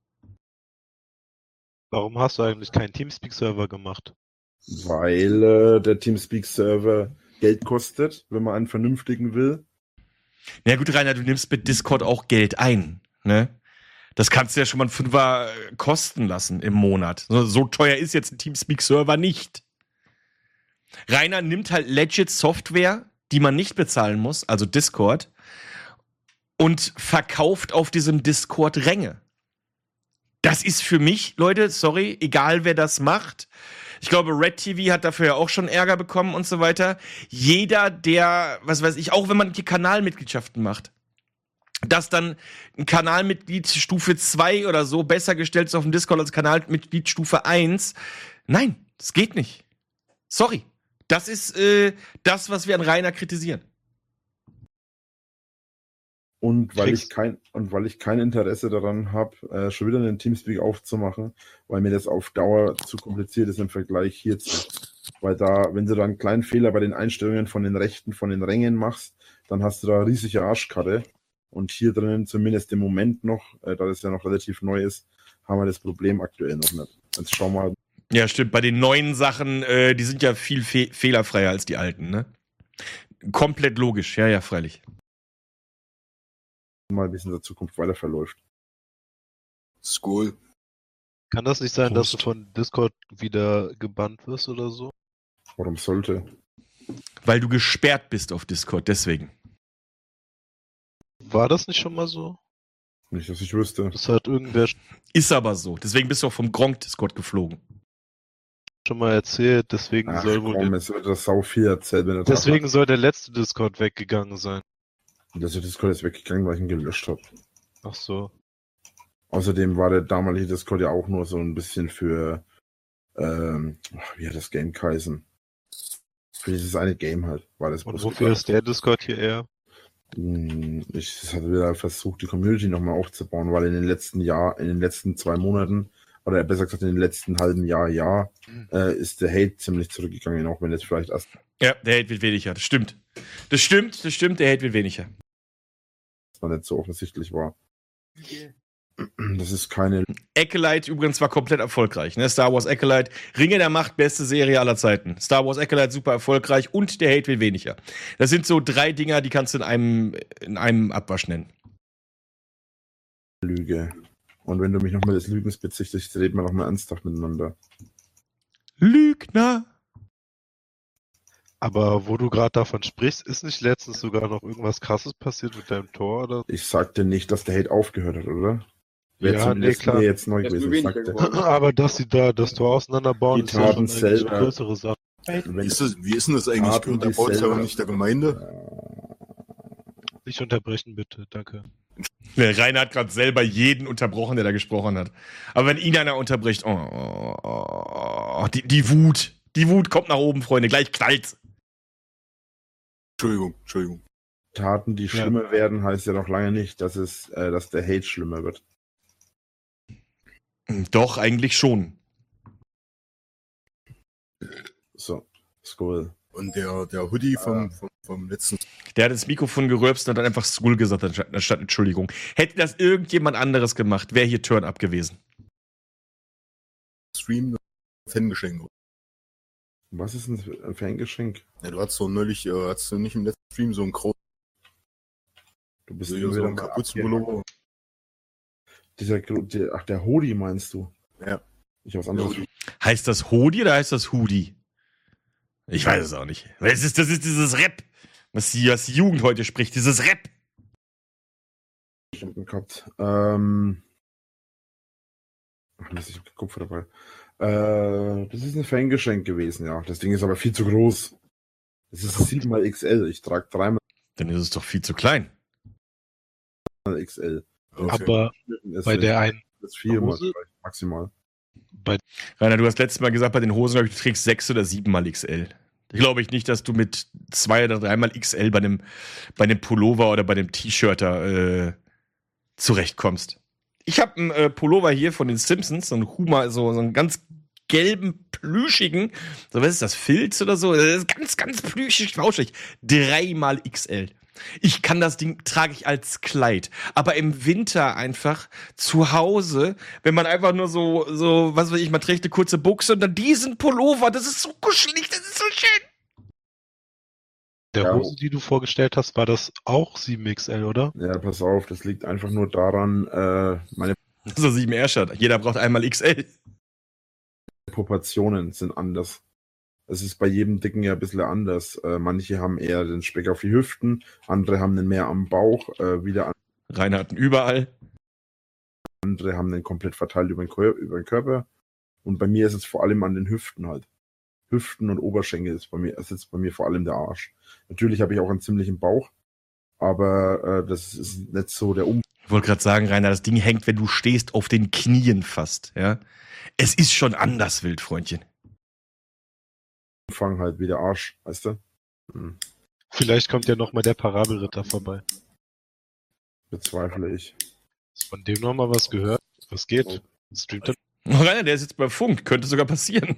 Warum hast du eigentlich keinen Teamspeak-Server gemacht? Weil äh, der Teamspeak-Server Geld kostet, wenn man einen vernünftigen will. Na gut, Rainer, du nimmst mit Discord auch Geld ein, ne? Das kannst du ja schon mal einen Fünfer kosten lassen im Monat. So, so teuer ist jetzt ein Teamspeak-Server nicht. Rainer nimmt halt legit Software, die man nicht bezahlen muss, also Discord, und verkauft auf diesem Discord Ränge. Das ist für mich, Leute, sorry, egal wer das macht. Ich glaube, Red T V hat dafür ja auch schon Ärger bekommen und so weiter. Jeder, der, was weiß ich, auch wenn man die Kanalmitgliedschaften macht, dass dann ein Kanalmitglied Stufe zwei oder so besser gestellt ist auf dem Discord als Kanalmitglied Stufe eins. Nein, das geht nicht. Sorry. Das ist äh, das, was wir an Rainer kritisieren. Und weil Kriegst- ich kein und weil ich kein Interesse daran habe, äh, schon wieder einen Teamspeak aufzumachen, weil mir das auf Dauer zu kompliziert ist im Vergleich hierzu. Weil da, wenn du da einen kleinen Fehler bei den Einstellungen von den Rechten, von den Rängen machst, dann hast du da riesige Arschkarte. Und hier drinnen, zumindest im Moment noch, äh, da das ja noch relativ neu ist, haben wir das Problem aktuell noch nicht. Jetzt schauen wir mal. Ja, stimmt. Bei den neuen Sachen, äh, die sind ja viel fe- fehlerfreier als die alten, ne? Komplett logisch, ja, ja, freilich. mal, wie es in der Zukunft weiter verläuft. School. Kann das nicht sein, dass du Prost. von Discord wieder gebannt wirst oder so? Warum sollte? Weil du gesperrt bist auf Discord, deswegen. War das nicht schon mal so? Nicht, dass ich wüsste. Das hat irgendwer Ist aber so. Deswegen bist du auch vom Gronk-Discord geflogen. schon mal erzählt, deswegen Ach soll wohl komm, der, es wird das sau viel erzählt, wenn er deswegen soll der letzte Discord weggegangen sein. Das Discord ist weggegangen, weil ich ihn gelöscht habe. Ach so. Außerdem war der damalige Discord ja auch nur so ein bisschen für, ähm, ach, wie hat das Game geheißen? Für dieses eine Game halt, war das. Und bloß wofür gedacht. ist der Discord hier eher? Hm, Ich hatte wieder versucht, die Community nochmal aufzubauen, weil in den letzten Jahr, in den letzten zwei Monaten, oder besser gesagt in den letzten halben Jahr, Jahr, äh, ist der Hate ziemlich zurückgegangen, auch wenn jetzt vielleicht erst Ja, der Hate wird weniger. Das stimmt. Das stimmt, das stimmt, der Hate wird weniger. noch nicht so offensichtlich war. Das ist keine. Acolyte übrigens war komplett erfolgreich. Ne? Star Wars Acolyte, Ringe der Macht, beste Serie aller Zeiten. Star Wars Acolyte super erfolgreich und der Hate wird weniger. Das sind so drei Dinger, die kannst du in einem, in einem Abwasch nennen. Lüge. Und wenn du mich nochmal des Lügens bezichtigst, reden wir nochmal ernsthaft miteinander. Lügner. Aber wo du gerade davon sprichst, ist nicht letztens sogar noch irgendwas Krasses passiert mit deinem Tor oder? Ich sagte nicht, dass der Hate aufgehört hat, oder? Wäre Ja, zumindest nee, klar. mir jetzt neu Er ist gewesen. nur Ich weniger sagte, geworden. Aber dass sie da das Tor auseinanderbauen, Die ist ja Taten schon eigentlich selber- eine größere Sache. Wie ist das, wie ist denn das eigentlich? Taten, Gehört der die Bautzauber selber- nicht der Gemeinde? Nicht unterbrechen, bitte, danke. Der Rainer hat gerade selber jeden unterbrochen, der da gesprochen hat. Aber wenn ihn einer unterbricht, oh, oh, oh, die, die Wut. Die Wut kommt nach oben, Freunde. Gleich knallt's. Entschuldigung, Entschuldigung. Taten, die schlimmer werden, heißt ja noch lange nicht, dass es, äh, dass der Hate schlimmer wird. Doch, eigentlich schon. So, Skull. Und der, der Hoodie vom, vom, vom letzten Der hat ins Mikrofon gerülpst und hat einfach School gesagt, anstatt, anstatt Entschuldigung. Hätte das irgendjemand anderes gemacht, wäre hier Turn-Up gewesen. Stream Fangeschenk. Was ist ein Fangeschenk? Ja, du hattest doch neulich, äh, hattest du nicht im letzten Stream so ein Kraut. Du bist so, wieder so ein mal Kapuzenpullover. Dieser, der, ach, der Hoodie meinst du? Ja. Ich was anderes. Heißt das Hoodie oder heißt das Hoodie? Ich weiß es auch nicht. Das ist, das ist dieses Rap, was die, was die Jugend heute spricht, dieses Rap. Gehabt. Ähm. Ach, Mist, ich hab den Kopf dabei. Äh, das ist ein Fangeschenk gewesen, ja. Das Ding ist aber viel zu groß. Das ist sieben mal X L. Ich trage dreimal. Dann ist es doch viel zu klein. X L. Aber Das bei ist- der einen Das ist viermal Hose- vielleicht, maximal. Bei Rainer, du hast letztes Mal gesagt, bei den Hosen, glaub ich, du trägst sechs oder sieben mal X L. Ich glaube ich nicht, dass du mit zwei oder dreimal X L bei einem, bei einem Pullover oder bei einem T-Shirt da äh, zurechtkommst. Ich habe einen äh, Pullover hier von den Simpsons, so einen Huma, so, so einen ganz gelben, plüschigen, so was ist das, Filz oder so? Das ist ganz, ganz plüschig, flauschig. Dreimal X L. Ich kann das Ding, trage ich als Kleid. Aber im Winter einfach zu Hause, wenn man einfach nur so, so, was weiß ich, man trägt eine kurze Buchse und dann diesen Pullover, das ist so kuschelig, das ist so schön. der Ja. Hose, die du vorgestellt hast, war das auch sieben X L, oder? Ja, pass auf, das liegt einfach nur daran, äh, meine So sieben Airshirt. Jeder braucht einmal X L. Proportionen sind anders. Es ist bei jedem Dicken ja ein bisschen anders. Äh, manche haben eher den Speck auf die Hüften, andere haben den mehr am Bauch, äh, wieder Rainer hat ihn überall. andere haben den komplett verteilt über den, Kör über den Körper. Und bei mir ist es vor allem an den Hüften halt. Hüften und Oberschenkel ist bei mir, sitzt bei mir vor allem der Arsch. Natürlich habe ich auch einen ziemlichen Bauch, aber äh, das ist nicht so der Umfang Ich wollte gerade sagen, Rainer, das Ding hängt, wenn du stehst, auf den Knien fast, ja. Es ist schon anders, Wildfreundchen. halt wie der Arsch, weißt du? Hm, Vielleicht kommt ja noch mal der Parabelritter vorbei. bezweifle ich. Hast du von dem noch mal was gehört? Was geht? Streamt er? Rainer, der ist jetzt bei Funk, könnte sogar passieren.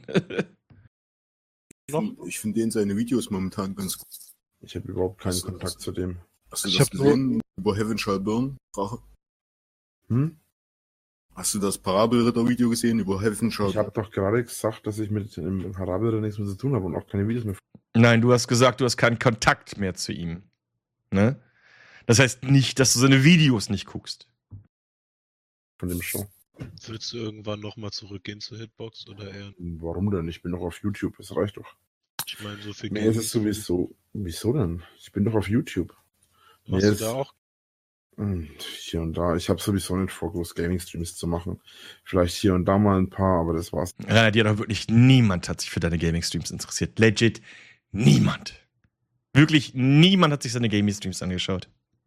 Ich finde den seine Videos momentan ganz gut. Ich habe überhaupt keinen Hast du Kontakt das- zu dem. Hast du Ich das hab nur- gesehen über Heaven Shall Burn? Rache? Hm? Hast du das Parabelritter-Video gesehen über Heaven Shall Ich habe doch gerade gesagt, dass ich mit dem Parabel nichts mehr zu tun habe und auch keine Videos mehr. Nein, du hast gesagt, du hast keinen Kontakt mehr zu ihm. Ne? Das heißt nicht, dass du seine Videos nicht guckst. Von dem Show. Willst du irgendwann noch mal zurückgehen zur Hitbox oder eher? Warum denn? Ich bin doch auf YouTube, das reicht doch. Ich meine, so viel Mir ist es sowieso. Wieso denn? Ich bin doch auf YouTube. Machst Mir du ist- da auch? Hm, Hier und da. Ich habe sowieso nicht vor, groß Gaming-Streams zu machen. Vielleicht hier und da mal ein paar, aber das war's. Rainer, dir hat doch wirklich niemand hat sich für deine Gaming-Streams interessiert. Legit niemand. Wirklich niemand hat sich seine Gaming-Streams angeschaut.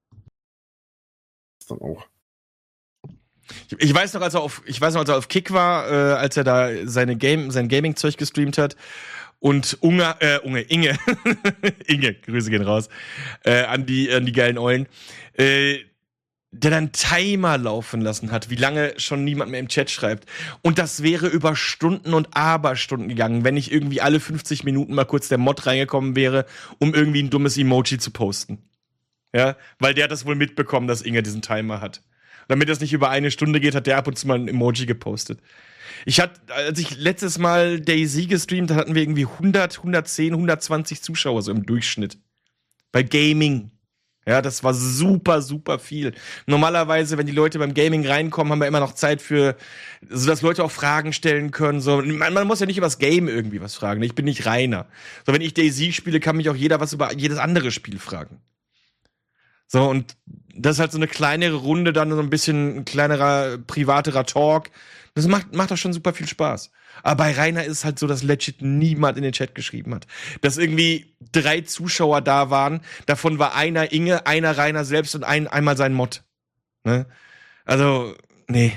Dann auch. Ich, ich weiß noch, als er auf, ich weiß noch, als er auf Kick war, äh, als er da seine Game, sein Gaming-Zeug gestreamt hat. Und Unge, äh, Unge, Inge, Inge, Grüße gehen raus, äh, an die, an die geilen Eulen, äh, der dann Timer laufen lassen hat, wie lange schon niemand mehr im Chat schreibt. Und das wäre über Stunden und Aberstunden gegangen, wenn nicht irgendwie alle fünfzig Minuten mal kurz der Mod reingekommen wäre, um irgendwie ein dummes Emoji zu posten. Ja, weil der hat das wohl mitbekommen, dass Inge diesen Timer hat. Damit das nicht über eine Stunde geht, hat der ab und zu mal ein Emoji gepostet. Ich hatte, als ich letztes Mal DayZ gestreamt, da hatten wir irgendwie hundert, hundertzehn, hundertzwanzig Zuschauer so im Durchschnitt. Bei Gaming. Ja, das war super, super viel. Normalerweise, wenn die Leute beim Gaming reinkommen, haben wir immer noch Zeit für, so dass Leute auch Fragen stellen können. So, man, man muss ja nicht über das Game irgendwie was fragen. Ich bin nicht Rainer. So, wenn ich DayZ spiele, kann mich auch jeder was über jedes andere Spiel fragen. So, und das ist halt so eine kleinere Runde, dann so ein bisschen ein kleinerer, privaterer Talk. Das macht, macht doch schon super viel Spaß. Aber bei Rainer ist es halt so, dass legit niemand in den Chat geschrieben hat. Dass irgendwie drei Zuschauer da waren, davon war einer Inge, einer Rainer selbst und ein, einmal sein Mod. Ne? Also, nee.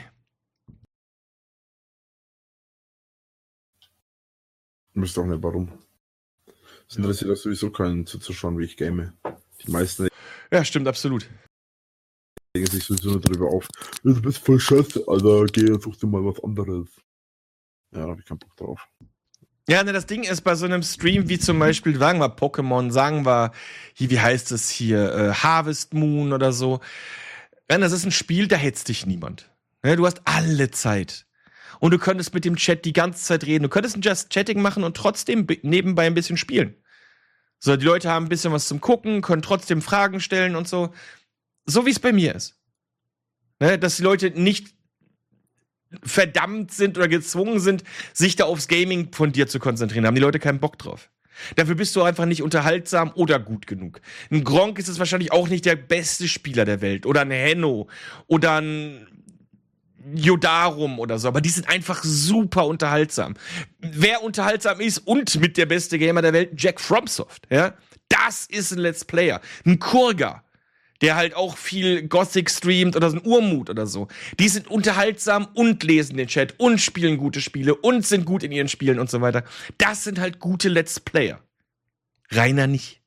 Müsste auch nicht, warum. Es interessiert das sowieso keinen zuzuschauen, wie ich game. Die meisten Ja, stimmt, absolut. regen sich sowieso nur darüber auf. Du bist voll scheiße, Alter, geh, such dir mal was anderes. Ja, da hab ich keinen Bock drauf. Ja, ne, das Ding ist bei so einem Stream wie zum Beispiel, sagen wir Pokémon, sagen wir, hier, wie heißt es hier, äh, Harvest Moon oder so. Ja, das ist ein Spiel, da hetzt dich niemand. Ja, du hast alle Zeit. Und du könntest mit dem Chat die ganze Zeit reden. Du könntest ein Just Chatting machen und trotzdem be- nebenbei ein bisschen spielen. So, die Leute haben ein bisschen was zum Gucken, können trotzdem Fragen stellen und so. So wie es bei mir ist. Ne, dass die Leute nicht verdammt sind oder gezwungen sind, sich da aufs Gaming von dir zu konzentrieren. Da haben die Leute keinen Bock drauf. Dafür bist du einfach nicht unterhaltsam oder gut genug. Ein Gronk ist es wahrscheinlich auch nicht der beste Spieler der Welt. Oder ein Henno. Oder ein Yodarum oder so. Aber die sind einfach super unterhaltsam. Wer unterhaltsam ist und mit der beste Gamer der Welt, Jack FromSoft. Ja? Das ist ein Let's Player. Ein Kurga, der halt auch viel Gothic streamt oder so ein Urmut oder so. Die sind unterhaltsam und lesen den Chat und spielen gute Spiele und sind gut in ihren Spielen und so weiter. Das sind halt gute Let's Player. Rainer nicht.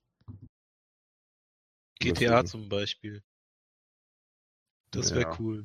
G T A zum Beispiel. Das wäre Ja. cool.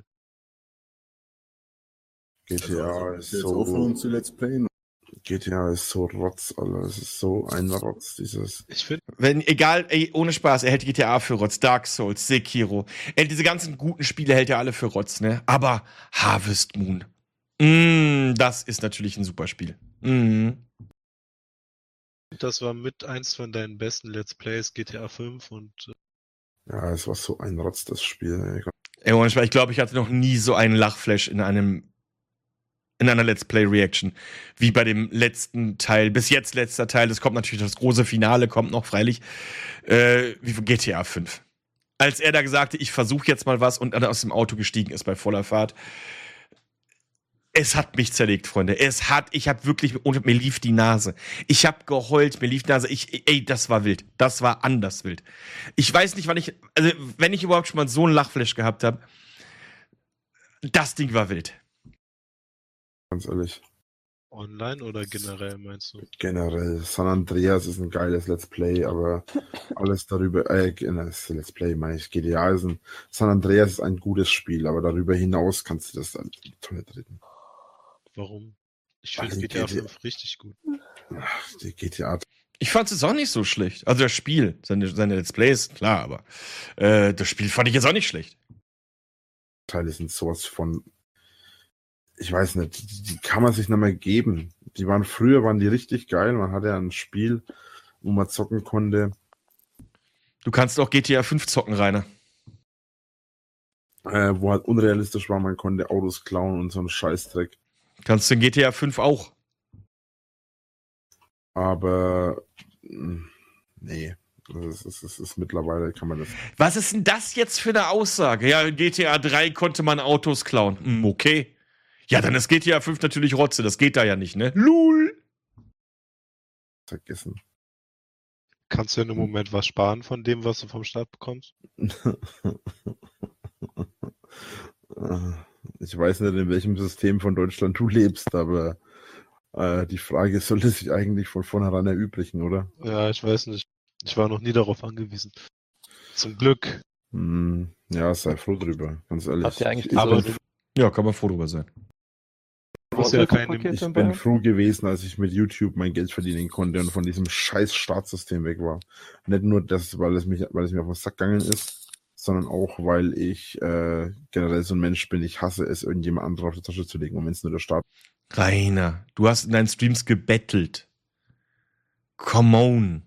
G T A ist Jetzt so. aufhören zu Let's Playen. G T A ist so Rotz, Alter. Es ist so ein Rotz, dieses. Ich finde. Wenn, egal, ey, ohne Spaß, er hält G T A für Rotz, Dark Souls, Sekiro. Ey, diese ganzen guten Spiele hält er alle für Rotz, ne? Aber Harvest Moon. Mm, das ist natürlich ein super Spiel. Mm. Das war mit eins von deinen besten Let's Plays, G T A fünf und. Äh, Ja, es war so ein Rotz, das Spiel. Ey. Ey, ohne Spaß, ich glaube, ich hatte noch nie so einen Lachflash in einem in einer Let's Play Reaction wie bei dem letzten Teil, bis jetzt letzter Teil, es kommt natürlich das große Finale, kommt noch freilich, äh, wie von G T A fünf. Als er da gesagt hat, ich versuche jetzt mal was und dann aus dem Auto gestiegen ist bei voller Fahrt. Es hat mich zerlegt, Freunde. Es hat, ich habe wirklich, und mir lief die Nase. Ich habe geheult, mir lief die Nase. Ich, ey, das war wild. Das war anders wild. Ich weiß nicht, wann ich, also wenn ich überhaupt schon mal so einen Lachflash gehabt habe, das Ding war wild. Ganz ehrlich. online oder generell meinst du? Generell. San Andreas ist ein geiles Let's Play, aber alles darüber, äh, das Let's Play meine ich, G T A ist ein, San Andreas ist ein gutes Spiel, aber darüber hinaus kannst du das dann in die Tonne treten. Warum? Ich finde Weil G T A G T A fünf richtig gut. Ach, die G T A Ich fand es auch nicht so schlecht. Also das Spiel, seine, seine Let's Plays, klar, aber äh, das Spiel fand ich jetzt auch nicht schlecht. Teile sind sowas von, ich weiß nicht, die, die kann man sich nicht mehr geben. Die waren früher, waren die richtig geil. Man hatte ja ein Spiel, wo man zocken konnte. Du kannst auch G T A fünf zocken, Rainer. Äh, wo halt unrealistisch war, man konnte Autos klauen und so einen Scheißdreck. Kannst du in G T A fünf auch. Aber mh, nee, das ist, das ist mittlerweile kann man das. Was ist denn das jetzt für eine Aussage? Ja, in G T A drei konnte man Autos klauen. Hm, okay. Ja, dann ist G T A fünf natürlich Rotze. Das geht da ja nicht, ne? Lul! Vergessen. Kannst du in einem Moment was sparen von dem, was du vom Staat bekommst? Ich weiß nicht, in welchem System von Deutschland du lebst, aber äh, die Frage sollte sich eigentlich von vornherein erübrigen, oder? Ja, ich weiß nicht. Ich war noch nie darauf angewiesen. Zum Glück. Hm, ja, sei froh drüber, ganz ehrlich. Habt ihr eigentlich ich, diese- bin, Ja, kann man froh drüber sein. Muss ja keine, ich bin froh gewesen, als ich mit YouTube mein Geld verdienen konnte und von diesem scheiß Staatssystem weg war. Nicht nur das, weil es, mich, weil es mir auf den Sack gegangen ist, sondern auch, weil ich äh, generell so ein Mensch bin, ich hasse es, irgendjemand anderen auf die Tasche zu legen, und wenn es nur der Staat Rainer, du hast in deinen Streams gebettelt. Come on.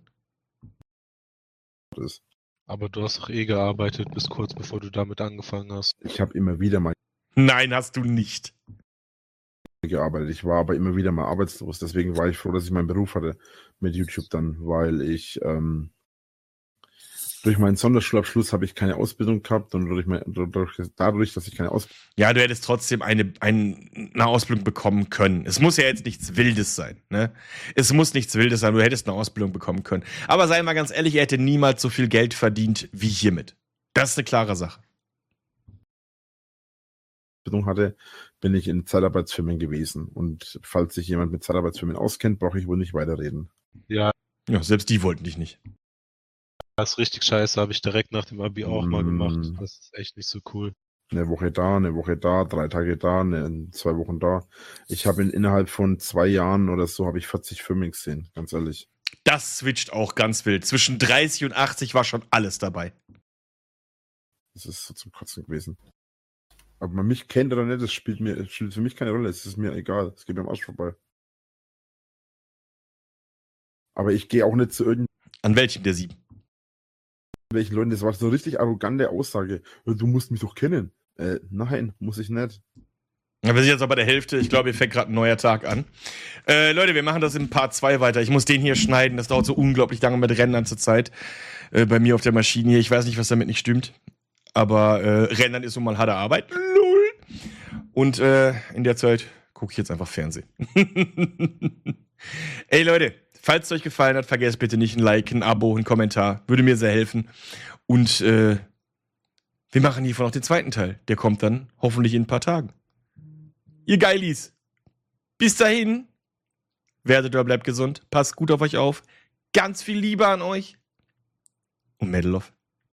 ist. Aber du hast doch eh gearbeitet, bis kurz bevor du damit angefangen hast. Ich habe immer wieder mal Nein, hast du nicht. gearbeitet. Ich war aber immer wieder mal arbeitslos. Deswegen war ich froh, dass ich meinen Beruf hatte mit YouTube dann, weil ich ähm, durch meinen Sonderschulabschluss habe ich keine Ausbildung gehabt und durch mein, dadurch, dadurch, dass ich keine Ausbildung Ja, du hättest trotzdem eine, eine, eine Ausbildung bekommen können. Es muss ja jetzt nichts Wildes sein, ne? Es muss nichts Wildes sein, du hättest eine Ausbildung bekommen können. Aber sei mal ganz ehrlich, er hätte niemals so viel Geld verdient wie hiermit. Das ist eine klare Sache. hatte, bin ich in Zeitarbeitsfirmen gewesen. Und falls sich jemand mit Zeitarbeitsfirmen auskennt, brauche ich wohl nicht weiterreden. Ja, Ja, selbst die wollten dich nicht. das ist richtig scheiße, habe ich direkt nach dem Abi auch mal Mm. gemacht. Das ist echt nicht so cool. Eine Woche da, eine Woche da, drei Tage da, eine, zwei Wochen da. Ich habe in, innerhalb von zwei Jahren oder so habe ich vierzig Firmen gesehen, ganz ehrlich. Das switcht auch ganz wild. Zwischen dreißig und achtzig war schon alles dabei. Das ist so zum Kotzen gewesen. Ob man mich kennt oder nicht, das spielt mir spielt für mich keine Rolle. Es ist mir egal. Es geht mir am Arsch vorbei. Aber ich gehe auch nicht zu irgendwelchen An welchem der sieben? Leuten. Das war so eine richtig arrogante Aussage. Du musst mich doch kennen. Äh, nein, muss ich nicht. Ja, wir sind jetzt aber bei der Hälfte. Ich glaube, hier fängt gerade ein neuer Tag an. Äh, Leute, wir machen das in Part zwei weiter. Ich muss den hier schneiden. Das dauert so unglaublich lange mit Rendern zur Zeit. Äh, bei mir auf der Maschine hier. Ich weiß nicht, was damit nicht stimmt. Aber äh, Rendern ist so mal harte Arbeit. Lul. Und äh, in der Zeit gucke ich jetzt einfach Fernsehen. Ey, Leute, falls es euch gefallen hat, vergesst bitte nicht ein Like, ein Abo, ein Kommentar. Würde mir sehr helfen. Und äh, wir machen hiervon noch den zweiten Teil. Der kommt dann hoffentlich in ein paar Tagen. Ihr Geilis. Bis dahin. Werdet oder bleibt gesund. Passt gut auf euch auf. Ganz viel Liebe an euch. Und Medal of